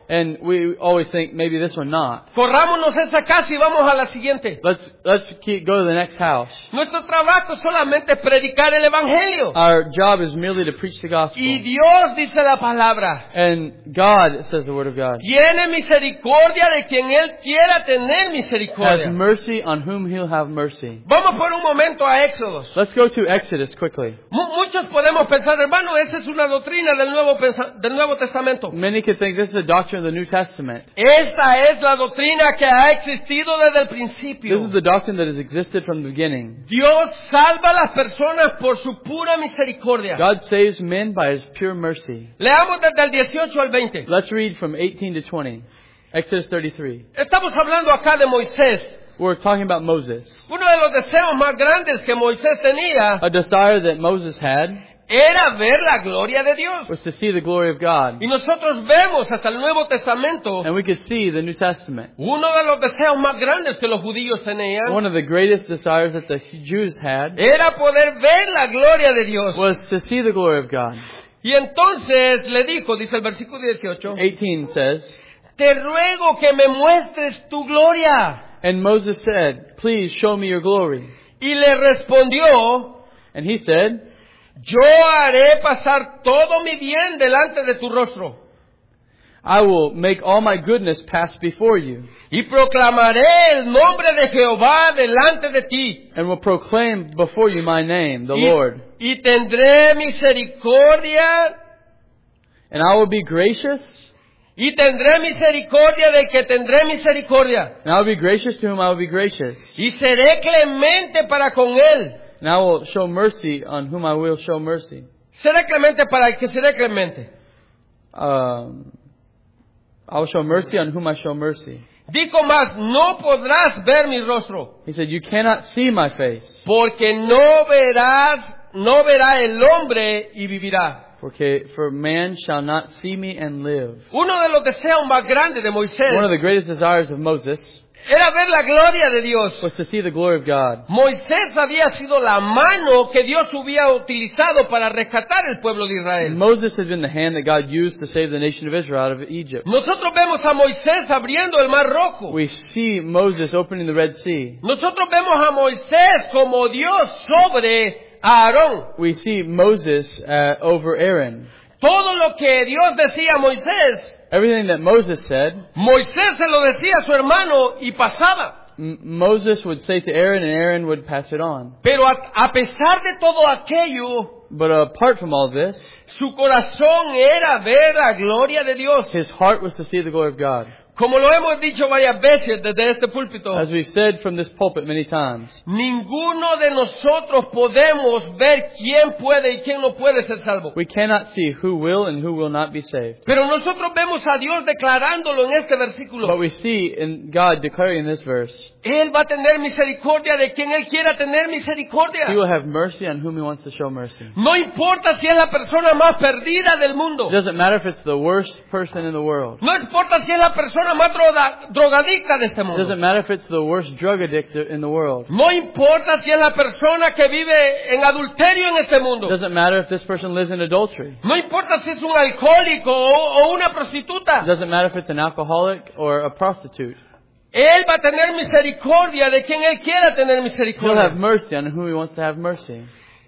And we always think maybe this one not. Corrámonos esa casa y vamos a la siguiente. Let's let's keep, go to the next house. Nuestro trabajo solamente es predicar el Evangelio. Our job is merely to preach the gospel. Y Dios dice la palabra. And God says the word of God. Tiene misericordia de quien Él quiera tener Has misericordia. mercy on whom He'll have mercy. Vamos por un momento a Éxodos. Let's go to Exodus quickly. Mu- Muchos podemos pensar, hermano, esa es una doctrina del Nuevo, pensa- del Nuevo Testamento. Many could think this is a doctrine of the New Testament. Esta es la doctrina que ha existido desde el This principio. is the doctrine that has existed from the beginning. Dios salva a las personas por su pura misericordia. God saves men by His pure mercy. Leamos desde el dieciocho al veinte. Let's read from eighteen to twenty. Exodus thirty-three. Estamos hablando acá de Moisés. We're talking about Moses. Uno de los deseos más grandes que Moisés tenía A desire that Moses had era ver la gloria de Dios. was to see the glory of God. Y nosotros vemos hasta el Nuevo Testamento, And we could see the New Testament. uno de los deseos más grandes que los judíos tenían One of the greatest desires that the Jews had era poder ver la gloria de Dios. was to see the glory of God. Y entonces le dijo, dice el versículo dieciocho, eighteen says, te ruego que me muestres tu gloria. and Moses said, please show me your glory. Y le respondió, And he said, yo haré pasar todo mi bien delante de tu rostro. I will make all my goodness pass before you, Y proclamaré el nombre de Jehová delante de ti. and will proclaim before you my name, the y, Lord. y tendré misericordia, And I will be gracious, y tendré misericordia del que tendré misericordia. and I will be gracious to whom I will be gracious. Y seré clemente para con él. And I will show mercy on whom I will show mercy. Seré clemente para el que seré clemente. Um, I will show mercy on whom I show mercy. Dijo más, no podrás ver mi rostro, He said, you cannot see my face, porque no verás, no verá el hombre y vivirá. porque for man shall not see me and live. Uno de los deseos más grandes de Moisés One of the greatest desires of Moses era ver la gloria de Dios. was to see the glory of God. Moisés había sido la mano que Dios hubiera utilizado para rescatar el pueblo de Israel. Moses had been the hand that God used to save the nation of Israel out of Egypt. Nosotros vemos a Moisés abriendo el mar rojo. We see Moses opening the Red Sea. Nosotros vemos a Moisés como Dios sobre a Aarón. We see Moses uh, over Aaron. Todo lo que Dios decía a Moisés, Everything that Moses said, Moisés se lo decía a su hermano y pasaba. M- Moses would say to Aaron, and Aaron would pass it on. Pero a, a pesar de todo aquello, But apart from all this, su corazón era ver la gloria de Dios. his heart was to see the glory of God. Como lo hemos dicho varias veces desde este púlpito, As we've said from this pulpit many times, ninguno de nosotros podemos ver quién puede y quién no puede ser salvo. we cannot see who will and who will not be saved. Pero nosotros vemos a Dios declarándolo en este But versículo. we see in God declaring in this verse, Él va a tener misericordia de quien Él quiera tener misericordia. He will have mercy on whom He wants to show mercy. No importa si es la persona más perdida del mundo. It doesn't matter if it's the worst person in the world. No importa si es la persona más droga- drogadicta de este It mundo. doesn't matter if it's the worst drug addict in the world. No importa si es la persona que vive en adulterio en este It mundo. doesn't matter if this person lives in adultery. No importa si es un alcohólico o, o una It prostituta. doesn't matter if it's an alcoholic or a prostitute. Él va a tener misericordia de quien Él quiera tener He'll have misericordia. mercy on whom He wants to have mercy.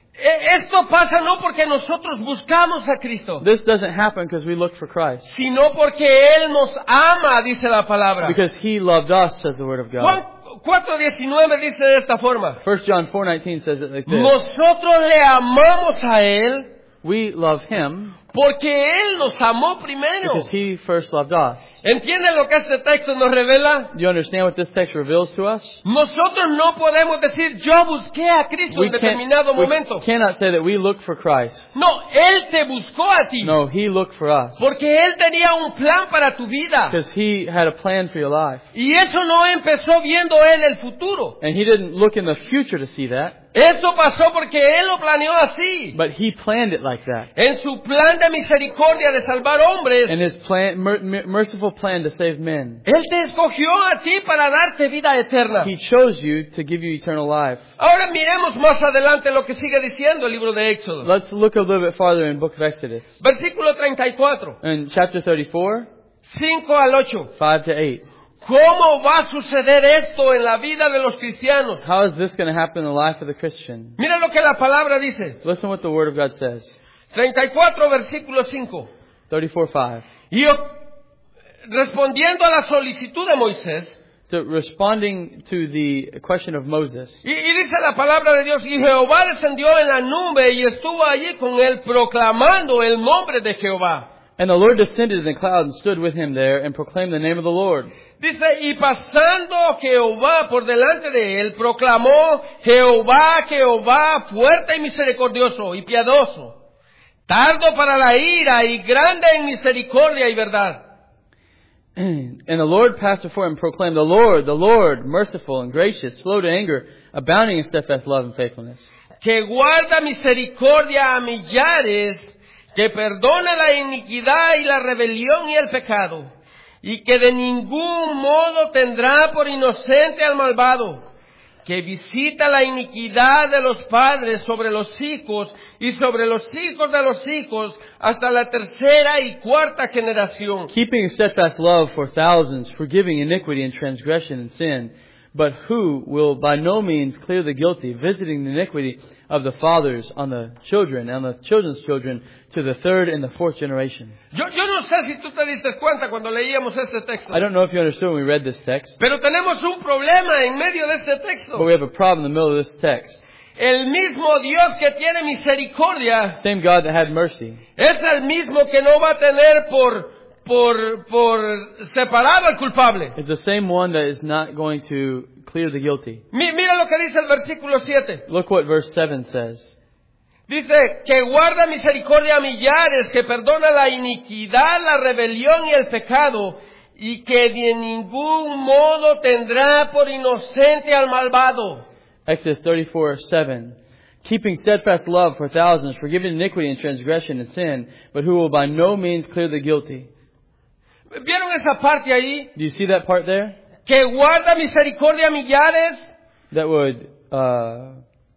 E- Esto pasa no porque nosotros buscamos a Cristo, This doesn't happen because we look for Christ. sino porque Él nos ama, dice la palabra. Because He loved us, says the Word of God. Juan cuatro diecinueve dice de esta forma: First John four nineteen says it like this. nosotros le amamos a Él We love Him porque Él nos amó primero. because He first loved us. ¿Entienden lo que este texto nos revela? Do you understand what this text reveals to us? Nosotros no podemos decir yo busqué a Cristo en determinado we momento. cannot say that we look for Christ. No, Él te buscó a ti. No, He looked for us. Porque Él tenía un plan para tu vida. Because He had a plan for your life. Y eso no empezó viendo Él el futuro. And He didn't look in the future to see that. Eso pasó porque Él lo planeó así. But He planned it like that. En su plan de misericordia de salvar hombres, In His plan, mer- mer- merciful plan to save men. Él te escogió a ti para darte vida eterna. He chose you to give you eternal life. Ahora miremos más adelante lo que sigue diciendo el libro de Éxodo. Let's look a little bit farther in the book of Exodus. Versículo treinta y cuatro. In chapter thirty-four, cinco al ocho. five to eight. ¿Cómo va a suceder esto en la vida de los cristianos? How is this going to happen in the life of the Christian? Mira lo que la palabra dice. Listen what the Word of God says. treinta y cuatro, versículo cinco. thirty-four five. Y o- respondiendo a la solicitud de Moisés, So responding to the question of Moses. y, y dice la palabra de Dios, y Jehová descendió en la nube y estuvo allí con él proclamando el nombre de Jehová. And the Lord descended in the cloud and stood with him there and proclaimed the name of the Lord. Dice, y pasando Jehová por delante de él, proclamó, Jehová, Jehová, fuerte y misericordioso y piadoso, tardo para la ira y grande en misericordia y verdad. And the Lord passed before him and proclaimed, The Lord, the Lord, merciful and gracious, slow to anger, abounding in steadfast love and faithfulness. Que guarda misericordia a millares, que perdona la iniquidad y la rebelión y el pecado, y que de ningún modo tendrá por inocente al malvado, que visita la iniquidad de los padres sobre los hijos y sobre los hijos de los hijos hasta la tercera y cuarta generación. Keeping steadfast love for thousands, forgiving iniquity and transgression and sin, but who will by no means clear the guilty, visiting the iniquity of the fathers on the children and the children's children to the third and the fourth generation. Yo, yo no sé si tú te diste cuenta cuando leíamos este texto, I don't know if you understood when we read this text, pero tenemos un problema en medio de este but texto. we have a problem in the middle of this text. El mismo Dios que tiene misericordia Same God that had mercy es el mismo que no va a tener por, por, por separado al culpable. is the same one that is not going to clear the guilty. Mi- Mira lo que dice el versículo siete. Look what verse seven says. Dice que guarda misericordia a millares, que perdona la iniquidad, la rebelión y el pecado, y que de ningún modo tendrá por inocente al malvado. Exodus thirty-four seven. Keeping steadfast love for thousands, forgiving iniquity and transgression and sin, but who will by no means clear the guilty. ¿Vieron esa parte ahí? Do you see that part there? Que guarda misericordia a millares, That would uh,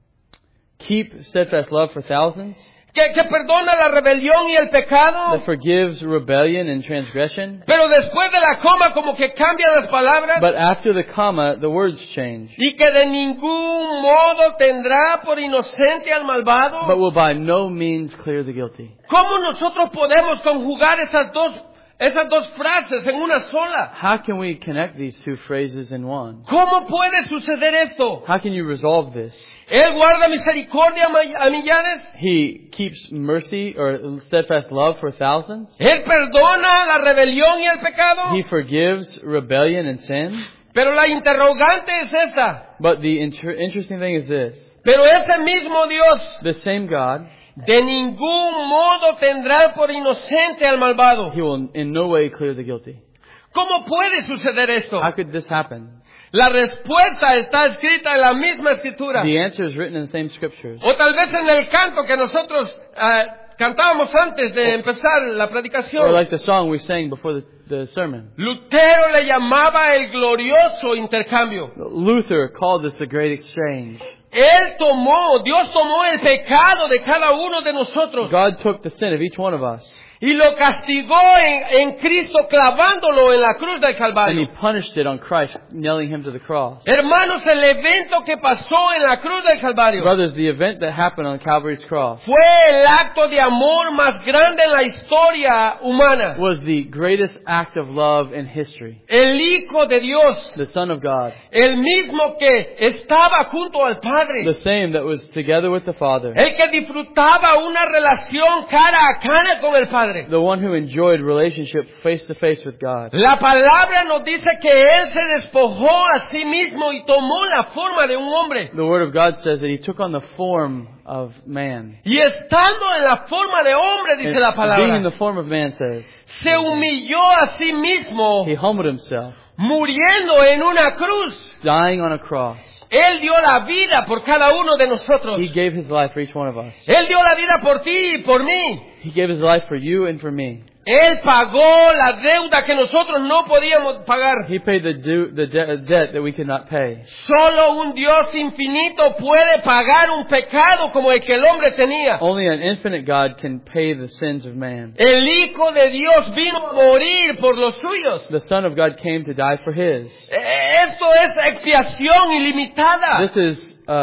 keep steadfast love for thousands, que, que perdona la rebelión y el pecado. that forgives rebellion and transgression. Pero después de la coma como que cambian las palabras. But after the comma, the words change. Y que de ningún modo tendrá por inocente al malvado. But will by no means clear the guilty. ¿Cómo nosotros podemos conjugar esas dos, esas dos frases en una sola? How can we connect these two phrases in one? ¿Cómo puede suceder esto? How can you resolve this? Él guarda misericordia a ma- a millares. He keeps mercy or steadfast love for thousands. Él perdona la rebelión y el pecado. He forgives rebellion and sin. Pero la interrogante es esta. But the inter- interesting thing is this. Pero ese mismo Dios The same God, de ningún modo tendrá por inocente al malvado. He will in no way clear the guilty. ¿Cómo puede suceder esto? How could this happen? La respuesta está escrita en la misma escritura. The answer is written in the same scriptures. O tal vez en el canto que nosotros ah, cantábamos antes de empezar la Or predicación. like the song we sang before the, the sermon. Lutero le llamaba el glorioso intercambio. Luther called this the great exchange. Él tomó, Dios tomó el pecado de cada uno de nosotros God took the sin of each one of us y lo castigó en, en Cristo clavándolo en la cruz del and He Calvario. punished it on Christ, nailing Him to the cross. Hermanos, el evento que pasó en la cruz del Calvario Brothers, the event that happened on Calvary's cross fue el acto de amor más grande en la historia humana. was the greatest act of love in history. El Hijo de Dios, The Son of God, el mismo que estaba junto al Padre, the same that was together with the Father, el que disfrutaba una relación cara a cara con el Padre. the one who enjoyed relationship face to face with God. La palabra nos dice que Él se despojó a sí mismo y tomó la forma de un hombre. The Word of God says that He took on the form of man. Y estando en la forma de hombre, dice la And being in palabra, the form of man says, se humilló a sí mismo, He humbled Himself, muriendo en una cruz. dying on a cross. Él dio la vida por cada uno de nosotros. He gave His life for each one of us. Él dio la vida por ti y por mí. He gave His life for you and for me. Él pagó la deuda que nosotros no podíamos pagar. He paid the, due, the de- debt that we could not pay. Solo un Dios infinito puede pagar un pecado como el que el hombre tenía. Only an infinite God can pay the sins of man. El Hijo de Dios vino a morir por los suyos. The Son of God came to die for his. Esto es expiación ilimitada. This is uh,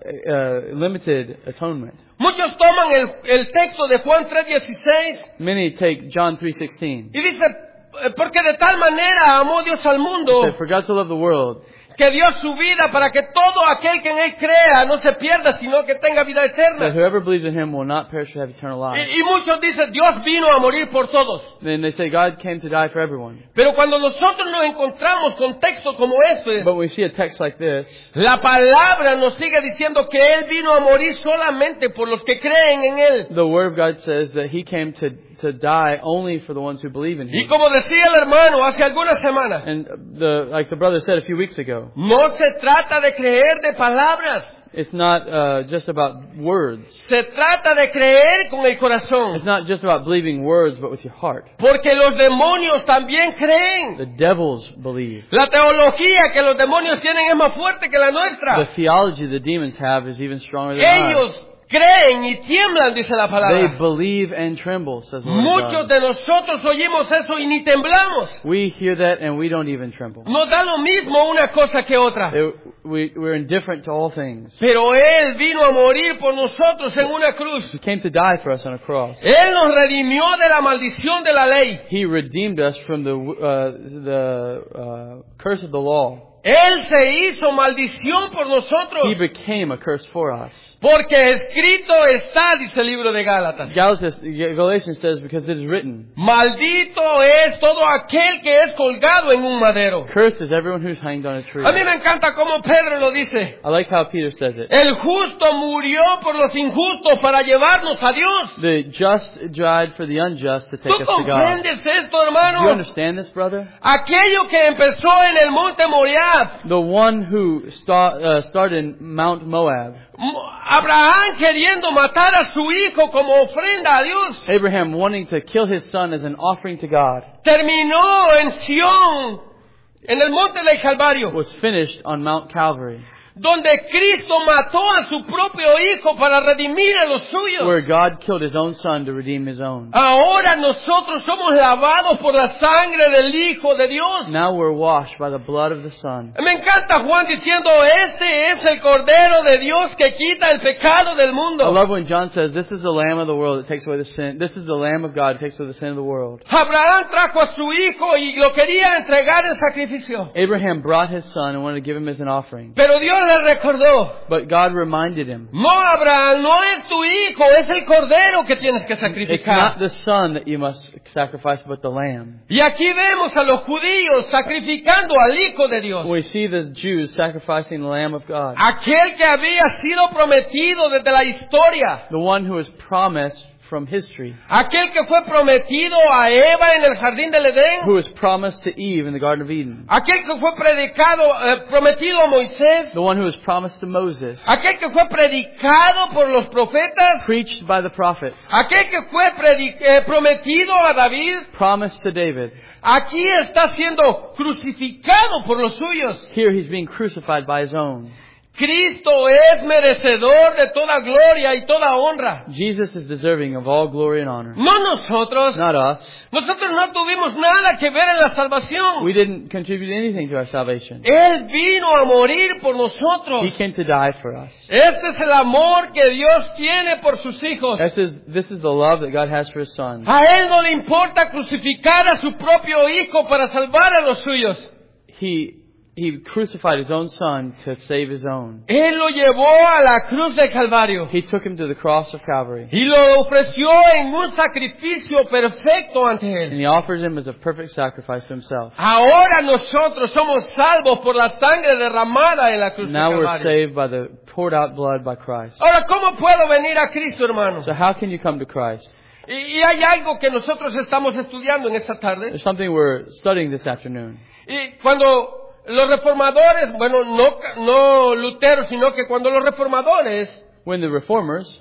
uh, limited atonement. Muchos toman el, el texto de Juan tres dieciséis Many take John three sixteen. y dice, porque de tal manera amó Dios al mundo, That for God to love the world, que dio su vida para que todo aquel que en él crea no se pierda, sino que tenga vida that eterna. whoever believes in him will not perish but have eternal life. Y, y muchos dicen, Dios vino a morir por todos. Then they say God came to die for everyone. Pero cuando nosotros nos encontramos con textos como este, But when we see a text like this, la palabra nos sigue diciendo que Él vino a morir solamente por los que creen en Él. the Word of God says that He came to, to die only for the ones who believe in Y Him. como decía el hermano hace algunas semanas, And the, like the brother said a few weeks ago, no se trata de creer de palabras, it's not uh, just about words. se trata de creer con el corazón. It's not just about believing words, but with your heart. Porque los demonios también creen. The devils believe. La teología que los demonios tienen es más fuerte que la The nuestra. theology the demons have is even stronger than ours. Ellos creen y tiemblan, dice la They palabra. believe and tremble, says the Word of Muchos God. de nosotros oímos eso y ni temblamos. We hear that and we don't even tremble. Nos da lo mismo una cosa que otra. It- we, we're indifferent to all things. Pero Él vino a morir por nosotros en una cruz. He came to die for us on a cross. Él nos redimió de la maldición de la ley. He redeemed us from the uh, the uh, curse of the law. Él se hizo maldición por He nosotros. became a curse for us. Porque escrito está, dice el libro de Gálatas. Galatians, Galatians says, because it is written, Maldito es todo aquel que es colgado en un madero. cursed is everyone who's hanged on a tree. A mí me encanta cómo Pedro lo dice. I like how Peter says it. El justo murió por los injustos para llevarnos a Dios. The just died for the unjust to take ¿Tú us to God. comprendes esto, Do you hermano? understand this, brother? Aquello que empezó en el monte Moriah, The one who start, uh, started in Mount Moab, Mo- Abraham queriendo matar a su hijo como ofrenda a Dios, Abraham wanting to kill his son as an offering to God, terminó en Sión, en el monte del Calvario, was finished on Mount Calvary, donde Cristo mató a su propio hijo para redimir a los where suyos. God killed his own son to redeem his own. Ahora nosotros somos lavados por la sangre del Hijo de Dios. Now we're washed by the blood of the Son. Me encanta Juan diciendo, este es el Cordero de Dios que quita el pecado del I mundo. love when John says, this is the Lamb of the world that takes away the sin. This is the Lamb of God that takes away the sin of the world. Abraham trajo a su hijo y lo quería entregar en sacrificio. Abraham brought his son and wanted to give him as an offering. Pero Dios le recordó, But God reminded him, no, Abraham, no es tu hijo, es el Cordero que tienes que it's not sacrificar. the son that you must sacrifice, but the lamb. Y aquí vemos a los judíos sacrificando al Hijo de Dios. We see the Jews sacrificing the Lamb of God. Aquel que había sido prometido desde la historia. The one who was promised from history. Aquel que fue prometido a Eva en el jardín del Edén. Who was promised to Eve in the Garden of Eden. Aquel que fue predicado, eh, prometido a Moisés. The one who was promised to Moses. Aquel que fue predicado por los profetas. Preached by the prophets. Aquel que fue predi- eh, prometido a David. Promised to David. Aquí está siendo crucificado por los suyos. Here he's being crucified by his own. Cristo es merecedor de toda gloria y toda honra. Jesus is deserving of all glory and honor. No nosotros. Not us. Nosotros no tuvimos nada que ver en la salvación. We didn't contribute anything to our salvation. Él vino a morir por nosotros. He came to die for us. Este es el amor que Dios tiene por sus hijos. This is, this is the love that God has for his son. A Él no le importa crucificar a su propio hijo para salvar a los suyos. He, he crucified his own son to save his own. Él lo llevó a la cruz del Calvario. He took him to the cross of Calvary. Y lo ofreció en un sacrificio perfecto ante And Él. he offered him as a perfect sacrifice to himself. Ahora nosotros somos salvos por la sangre derramada en la cruz del Now we're Calvario. saved by the poured out blood by Christ. Ahora, ¿cómo puedo venir a Cristo, hermano? So how can you come to Christ? Y, y hay algo que nosotros estamos estudiando en esta tarde. There's something we're studying this afternoon. Y cuando los reformadores, bueno, no, no Lutero, sino que cuando los reformadores When the reformers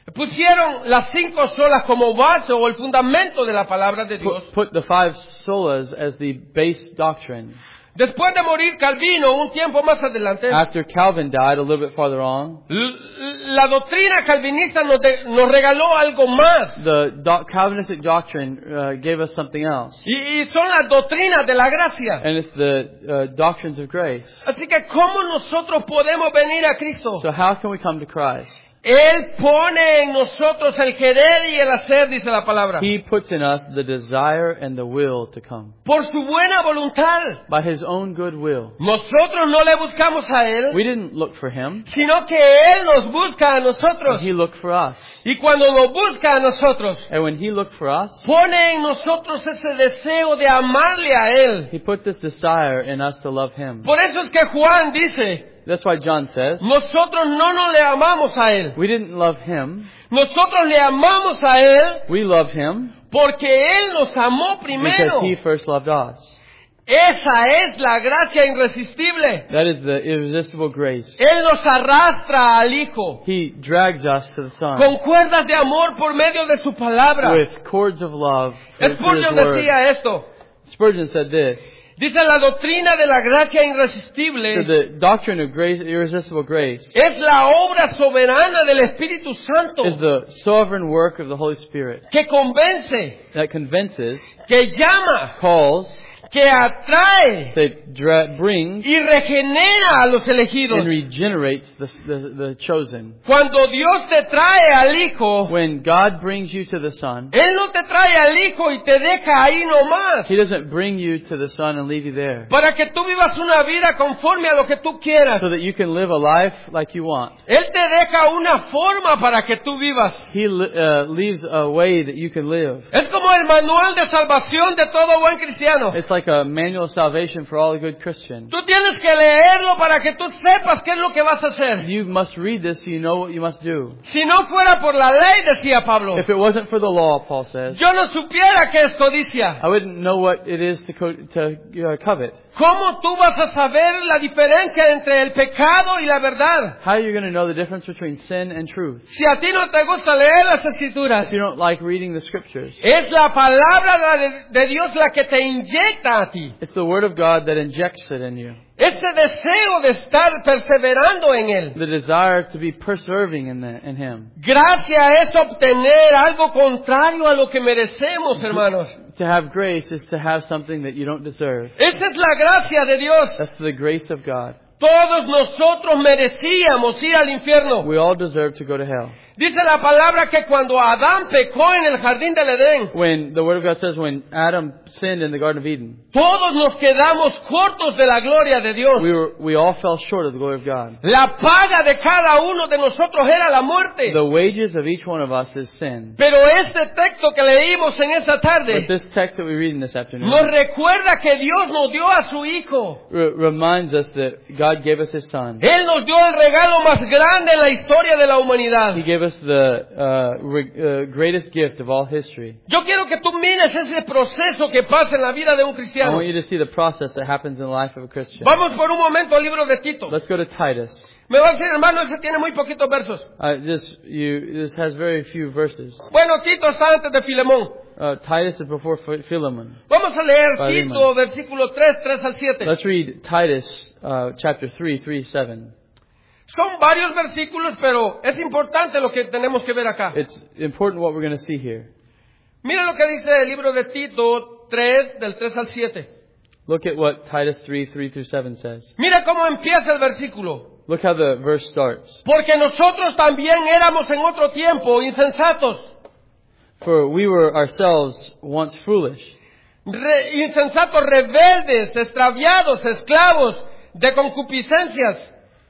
Pusieron las cinco solas como base o el fundamento de la palabra de Dios. Put, put the five solas as the base doctrine. Después de morir Calvino, un tiempo más adelante, After Calvin died, a little bit farther on, l- la doctrina calvinista nos, de- nos regaló algo más. the do- Calvinistic doctrine uh, gave us something else. Y, y son las doctrinas de la gracia. And it's the uh, doctrines of grace. Así que, ¿cómo nosotros podemos venir a Cristo? So how can we come to Christ? Él pone en nosotros el querer y el hacer, dice la palabra. He puts in us the desire and the will to come. Por su buena voluntad. By His own good will. Nosotros no le buscamos a Él, We didn't look for Him. sino que Él nos busca a nosotros. He looked for us. Y cuando nos busca a nosotros, And when He looked for us, pone en nosotros ese deseo de amarle a Él. He put this desire in us to love Him. Por eso es que Juan dice, That's why John says, nosotros no nos le amamos a Él. we didn't love Him. Nosotros le amamos a Él We loved Him porque Él nos amó primero. because He first loved us. Esa es la gracia irresistible. That is the irresistible grace. Él nos arrastra al Hijo He drags us to the Son con cuerdas de amor por medio de su palabra. with cords of love through through His Spurgeon word. decía esto. Spurgeon said this. Dice, la doctrina de la gracia So irresistible the doctrine of grace, irresistible grace, es la obra soberana del Espíritu Santo is the sovereign work of the Holy Spirit que convence, that convinces, que llama, calls, que atrae that dra- brings, y regenera a los elegidos. and regenerates the, the, the chosen. Cuando Dios te trae al Hijo, When God brings you to the Son, Él no te trae al Hijo y te deja ahí nomás, He doesn't bring you to the Son and leave you there para que tú vivas una vida conforme a lo que tú quieras. so that you can live a life like you want. Él te deja una forma para que tú vivas. He li- uh, leaves a way that you can live. Es como el manual de salvación de todo buen cristiano. It's like a manual of salvation for all a good Christian. Tú tienes que leerlo para que tú sepas qué es lo que vas a hacer. You must read this so you know what you must do. Si no fuera por la ley, decía Pablo, If it wasn't for the law, Paul says, yo no supiera qué es codicia. I wouldn't know what it is to, co- to uh, covet. ¿Cómo tú vas a saber la diferencia entre el pecado y la verdad? How are you going to know the difference between sin and truth? Si a ti no te gusta leer las escrituras, If you don't like reading the scriptures, es la palabra de, de Dios la que te inyecta a ti. it's the word of God that injects it in you. Ese deseo de estar perseverando en Él. The desire to be persevering in, the, in Him. Gracia es obtener algo contrario a lo que merecemos, hermanos. To have grace is to have something that you don't deserve. Esa es la gracia de Dios. That's the grace of God. Todos nosotros merecíamos ir al infierno. We all deserve to go to hell. Dice la palabra que cuando Adán pecó en el jardín del Edén, When the word of God says when Adam sinned in the Garden of Eden, todos nos quedamos cortos de la gloria de Dios. we were we all fell short of the glory of God. La paga de cada uno de nosotros era la muerte. The wages of each one of us is sin. Pero este texto que leímos en esta But tarde this text that we read in this afternoon nos recuerda que Dios nos dio a su Hijo. re- reminds us that God gave us His Son. Él nos dio el regalo más grande en la historia de la humanidad. He gave us the uh, re- uh, greatest gift of all history. Yo quiero que tú mires ese proceso que pasa en la vida de un I cristiano. want you to see the process that happens in the life of a Christian. Vamos por un momento al libro de Tito. Let's go to Titus. Me va a decir, hermano, ese tiene muy poquitos versos. Uh, this you this has very few verses. Bueno, Tito está antes de Filemón. Uh, Titus is before Ph- Philemon. Vamos a leer Philemon. Tito, versículo tres, tres al siete. Let's read Titus uh, chapter three, three, seven. Son varios versículos, pero es importante lo que tenemos que ver acá. It's important what we're going to see here. Mira lo que dice el libro de Tito tres, del tres al siete. Look at what Titus three, three through seven says. Mira cómo empieza el versículo. Look how the verse starts. Porque nosotros también éramos en otro tiempo insensatos, For we were ourselves once foolish, re- insensatos, rebeldes, extraviados, esclavos de concupiscencias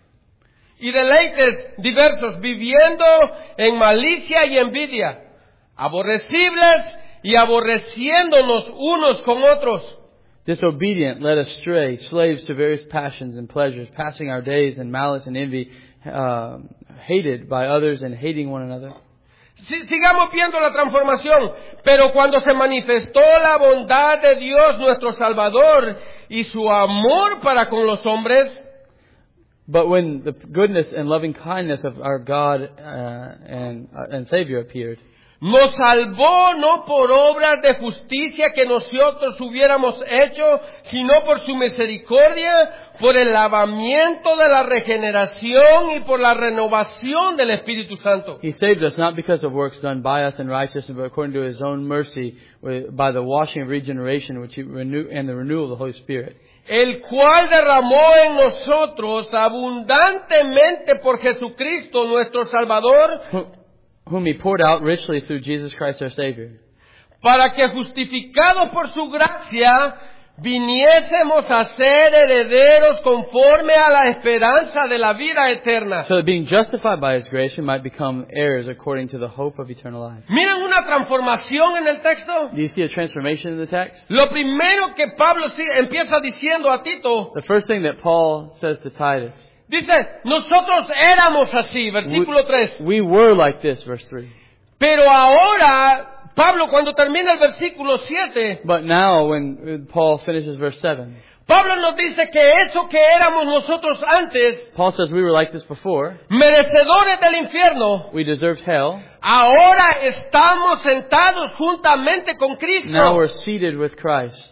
y deleites diversos, viviendo en malicia y envidia, aborrecibles y aborreciéndonos unos con otros. disobedient, led astray, slaves to various passions and pleasures, passing our days in malice and envy, uh, hated by others and hating one another. Si- sigamos viendo la transformación. Pero cuando se manifestó la bondad de Dios nuestro Salvador y su amor para con los hombres, But when the goodness and loving kindness of our God uh, and, uh, and Savior appeared, nos salvó no por obras de justicia que nosotros hubiéramos hecho, sino por su misericordia, por el lavamiento de la regeneración y por la renovación del Espíritu Santo. He saved us not because of works done by us in righteousness, but according to His own mercy, by the washing of regeneration, which He renew and the renewal of the Holy Spirit. El cual derramó en nosotros abundantemente por Jesucristo nuestro Salvador, whom He poured out richly through Jesus Christ our Savior, para que justificados por su gracia viniésemos a ser herederos conforme a la esperanza de la vida eterna. so that being justified by His grace, we might become heirs according to the hope of eternal life. Miren una transformación en el texto. Do you see a transformation in the text? Lo primero que Pablo sí- empieza diciendo a Tito, The first thing that Paul says to Titus, dice, nosotros éramos así, versículo tres. we were like this, verse three. Pero ahora, Pablo cuando termina el versículo siete, But now, when Paul finishes verse seven, Pablo nos dice que eso que éramos nosotros antes, Paul says we were like this before. merecedores del infierno, We deserved hell. ahora estamos sentados juntamente con Now Cristo. we're seated with Christ.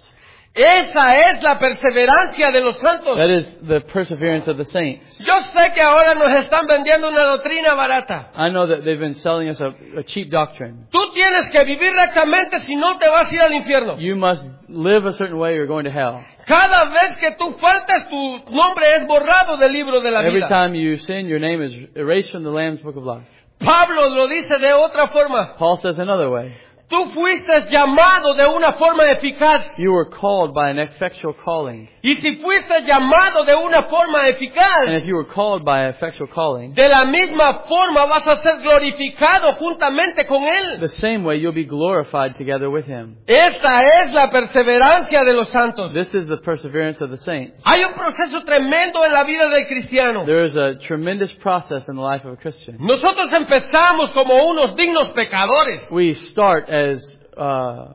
Esa es la perseverancia de los santos. That is the perseverance of the saints. Yo sé que ahora nos están vendiendo una doctrina barata. I know that they've been selling us a, a cheap doctrine. Tú tienes que vivir rectamente, si no te vas a ir al infierno. You must live a certain way or you're going to hell. Cada vez que tú faltas, tu nombre es borrado del libro de la Every vida. time you sin, your name is erased from the Lamb's Book of Life. Pablo lo dice de otra forma. Paul says another way. Tú fuiste llamado de una forma eficaz. You were called by an effectual calling. Y si fuiste llamado de una forma And eficaz, if you were called by an effectual calling, de la misma forma vas a ser glorificado juntamente con Él. the same way you'll be glorified together with Him. Esta es la perseverancia de los santos. This is the perseverance of the saints. Hay un proceso tremendo en la vida del cristiano. There is a tremendous process in the life of a Christian. Nosotros empezamos como unos dignos pecadores. We start as uh, uh,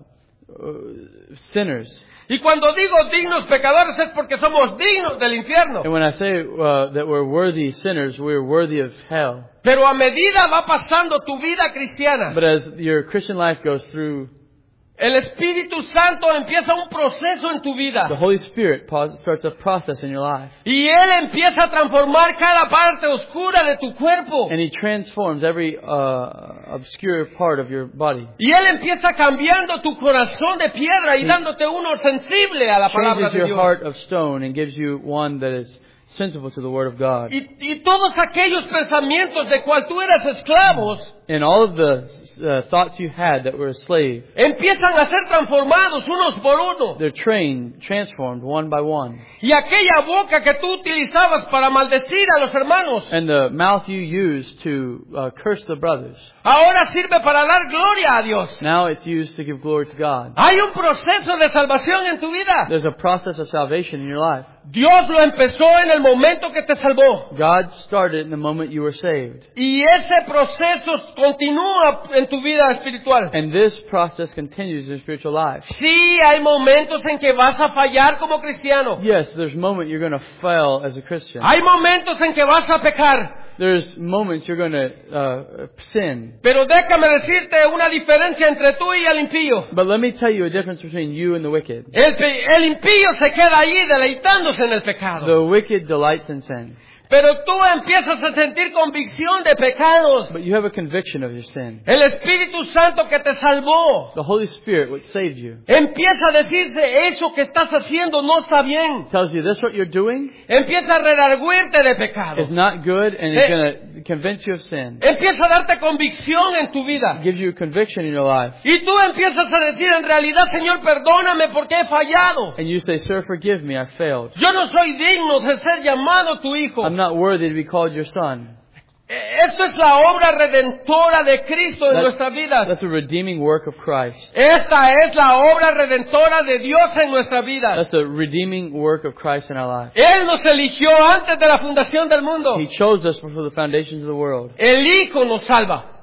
sinners. Y cuando digo dignos pecadores es porque somos dignos del infierno. And when I say uh, that we're worthy sinners, we're worthy of hell. Pero a medida va pasando tu vida cristiana, But as your Christian life goes through, el Espíritu Santo empieza un proceso en tu the vida. Holy Spirit pause, starts a process in your life. Y Él empieza a transformar cada parte oscura de tu cuerpo. And He transforms every uh, obscure part of your body. Y Él empieza cambiando tu corazón de piedra y dándote uno sensible a la palabra Changes de your Dios. heart of stone and gives you one that is sensible to the Word of God. Y, y todos aquellos pensamientos de cual tú eras esclavos And all of the uh, thoughts you had that were a slave, empiezan a ser transformados unos por uno. they're trained, transformed one by one. Y aquella boca que tú utilizabas para maldecir a los hermanos, And the mouth you use to uh, curse the brothers, ahora sirve para dar gloria a Dios. now it's used to give glory to God. Hay un proceso de salvación en tu vida. There's a process of salvation in your life. Dios lo empezó en el momento que te salvó. God started in the moment you were saved. Y ese proceso continúa en tu vida espiritual. And this process continues in your spiritual life. Sí, hay momentos en que vas a fallar como cristiano. Yes, there's moments you're going to fail as a Christian. Hay momentos en que vas a pecar. There's moments you're going to uh, sin. Pero déjame decirte una diferencia entre tú y el impío. But let me tell you a difference between you and the wicked. El, pe- el impío se queda allí deleitándose en el pecado. The wicked delights in sin. Pero tú empiezas a sentir convicción de pecados. But you have a conviction of your sin. El Espíritu Santo que te salvó The Holy Spirit, what saved you, empieza a decirse, eso que estás haciendo no está bien. tells you this what you're doing Empieza a redarguirte de pecado. is not good and Eh. it's going to convince you of sin. Empieza a darte convicción en tu vida. Gives you a conviction in your life. Y tú empiezas a decir, en realidad, Señor, perdóname porque he fallado. And you say, Sir, forgive me, I failed. Yo no soy digno de ser llamado tu hijo. I'm not worthy to be called your son. Esto es la obra redentora de Cristo en That- nuestras vidas. That's a redeeming work of Christ. Esta es la obra redentora de Dios en nuestras vidas. That's a redeeming work of Christ in our life. Él nos eligió antes de la fundación del mundo. He chose us before the foundations of the world. El Hijo nos salva.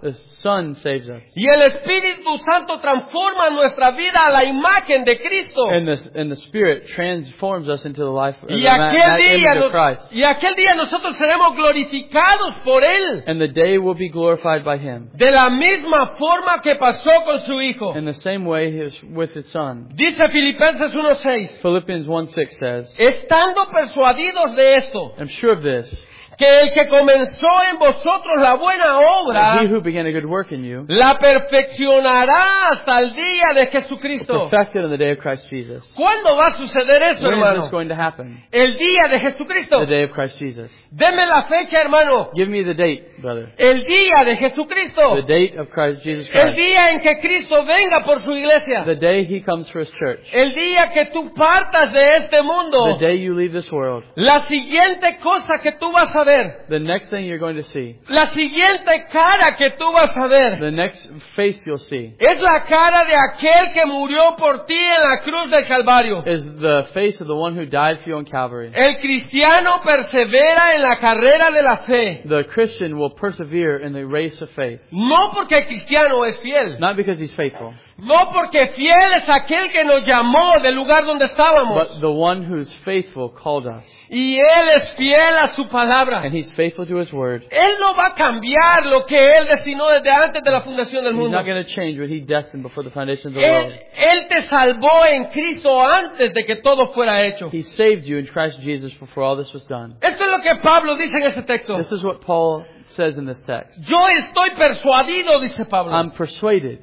The Son saves us. Y el Espíritu Santo transforma nuestra vida a la imagen de Cristo. And the, and the Spirit transforms us into the life of Y the ma- aquel, that día, image nos- of Christ. y aquel día nosotros seremos glorificados por Él. And the day will be glorified by Him. De la misma forma que pasó con su Hijo. In the same way He was with His Son. Dice Filipenses uno seis. Philippians one six says, Estando persuadidos de esto, I'm sure of this, que el que comenzó en vosotros la buena obra, that He who began a good work in you la perfeccionará hasta el día de will Jesucristo. perfect it on the day of Christ Jesus. ¿Cuándo va a suceder eso, When is hermano? this going to happen? El día de Jesucristo. The day of Christ Jesus. Deme la fecha, hermano. Give me the date, brother. El día de Jesucristo. The date of Christ Jesus El Christ. día en que Cristo venga por su iglesia. The day He comes for His church. El día que tú partas de este The mundo. day you leave this world. La siguiente cosa que tú vas a ver. The next thing you're going to see. La siguiente cara que tú vas a ver. The next face you'll see. Es la cara de aquel que murió por ti en la cruz del Calvario. Is the face of the one who died for you on Calvary. El cristiano persevera en la carrera de la fe. The Christian will persevere in the race of faith. No porque el cristiano es fiel. Not because he's faithful, No porque fiel es aquel que nos llamó del lugar donde estábamos. but the one who's faithful called us. Y Él es fiel a su palabra. And He's faithful to His word. Él no va a cambiar lo que Él destinó desde antes de la fundación del He's mundo. not going to change what He destined before the foundation of the Él, world. Él te salvó en Cristo antes de que todo fuera hecho. He saved you in Christ Jesus before all this was done. Esto es lo que Pablo dice en ese texto. This is what Paul says in this text. Yo estoy persuadido, dice Pablo. I'm persuaded.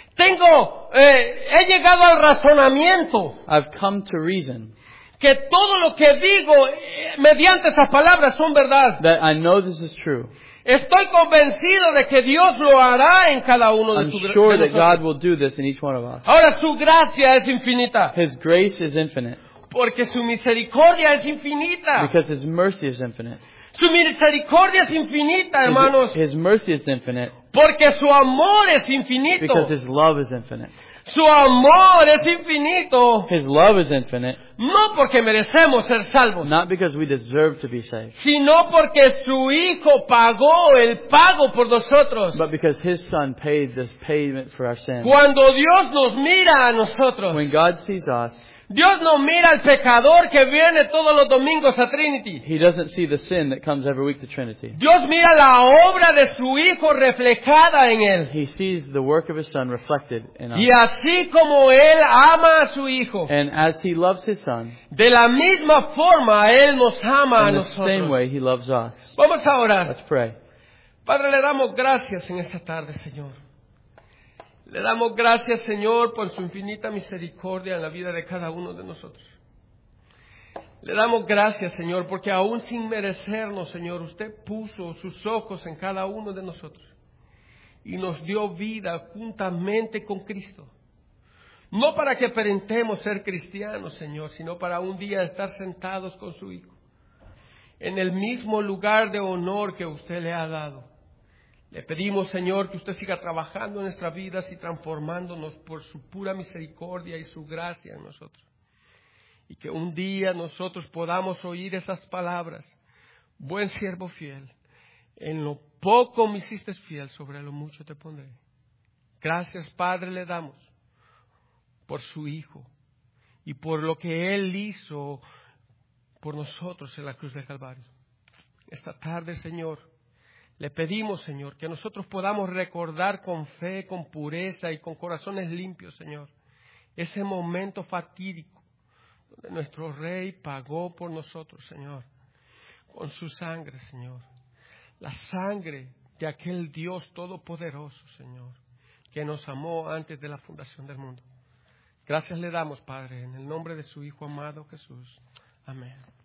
Tengo, eh, he llegado al razonamiento I've come to reason que todo lo que digo eh, mediante esas palabras son verdad. that I know this is true. Estoy convencido de que Dios lo hará en cada uno de, I'm su, sure de that nosotros. God will do this in each one of us. Ahora su gracia es infinita, His grace is infinite porque su misericordia es infinita. because His mercy is infinite. Su misericordia es infinita, hermanos, His, His mercy is infinite porque su amor es infinito. because His love is infinite. Su amor es infinito, His love is infinite, no porque merecemos ser salvos, not because we deserve to be saved, sino porque su Hijo pagó el pago por nosotros. but because His Son paid this payment for our sins. Cuando Dios nos mira a nosotros, When God sees us, Dios no mira al pecador que viene todos los domingos a Trinity. He doesn't see the sin that comes every week to Trinity. Dios mira la obra de su Hijo reflejada en Él. He sees the work of His Son reflected in us. Y así como Él ama a su Hijo, And as He loves His Son, de la misma forma Él nos ama a in the same nosotros. way He loves us. Vamos a orar. Let's pray. Padre, le damos gracias en esta tarde, Señor. Le damos gracias, Señor, por su infinita misericordia en la vida de cada uno de nosotros. Le damos gracias, Señor, porque aún sin merecernos, Señor, usted puso sus ojos en cada uno de nosotros y nos dio vida juntamente con Cristo. No para que aparentemos ser cristianos, Señor, sino para un día estar sentados con su Hijo en el mismo lugar de honor que usted le ha dado. Le pedimos, Señor, que usted siga trabajando en nuestras vidas y transformándonos por su pura misericordia y su gracia en nosotros. Y que un día nosotros podamos oír esas palabras. Buen siervo fiel, en lo poco me hiciste fiel, sobre lo mucho te pondré. Gracias, Padre, le damos por su Hijo y por lo que Él hizo por nosotros en la cruz del Calvario. Esta tarde, Señor, le pedimos, Señor, que nosotros podamos recordar con fe, con pureza y con corazones limpios, Señor, ese momento fatídico donde nuestro Rey pagó por nosotros, Señor, con su sangre, Señor, la sangre de aquel Dios todopoderoso, Señor, que nos amó antes de la fundación del mundo. Gracias le damos, Padre, en el nombre de su Hijo amado Jesús. Amén.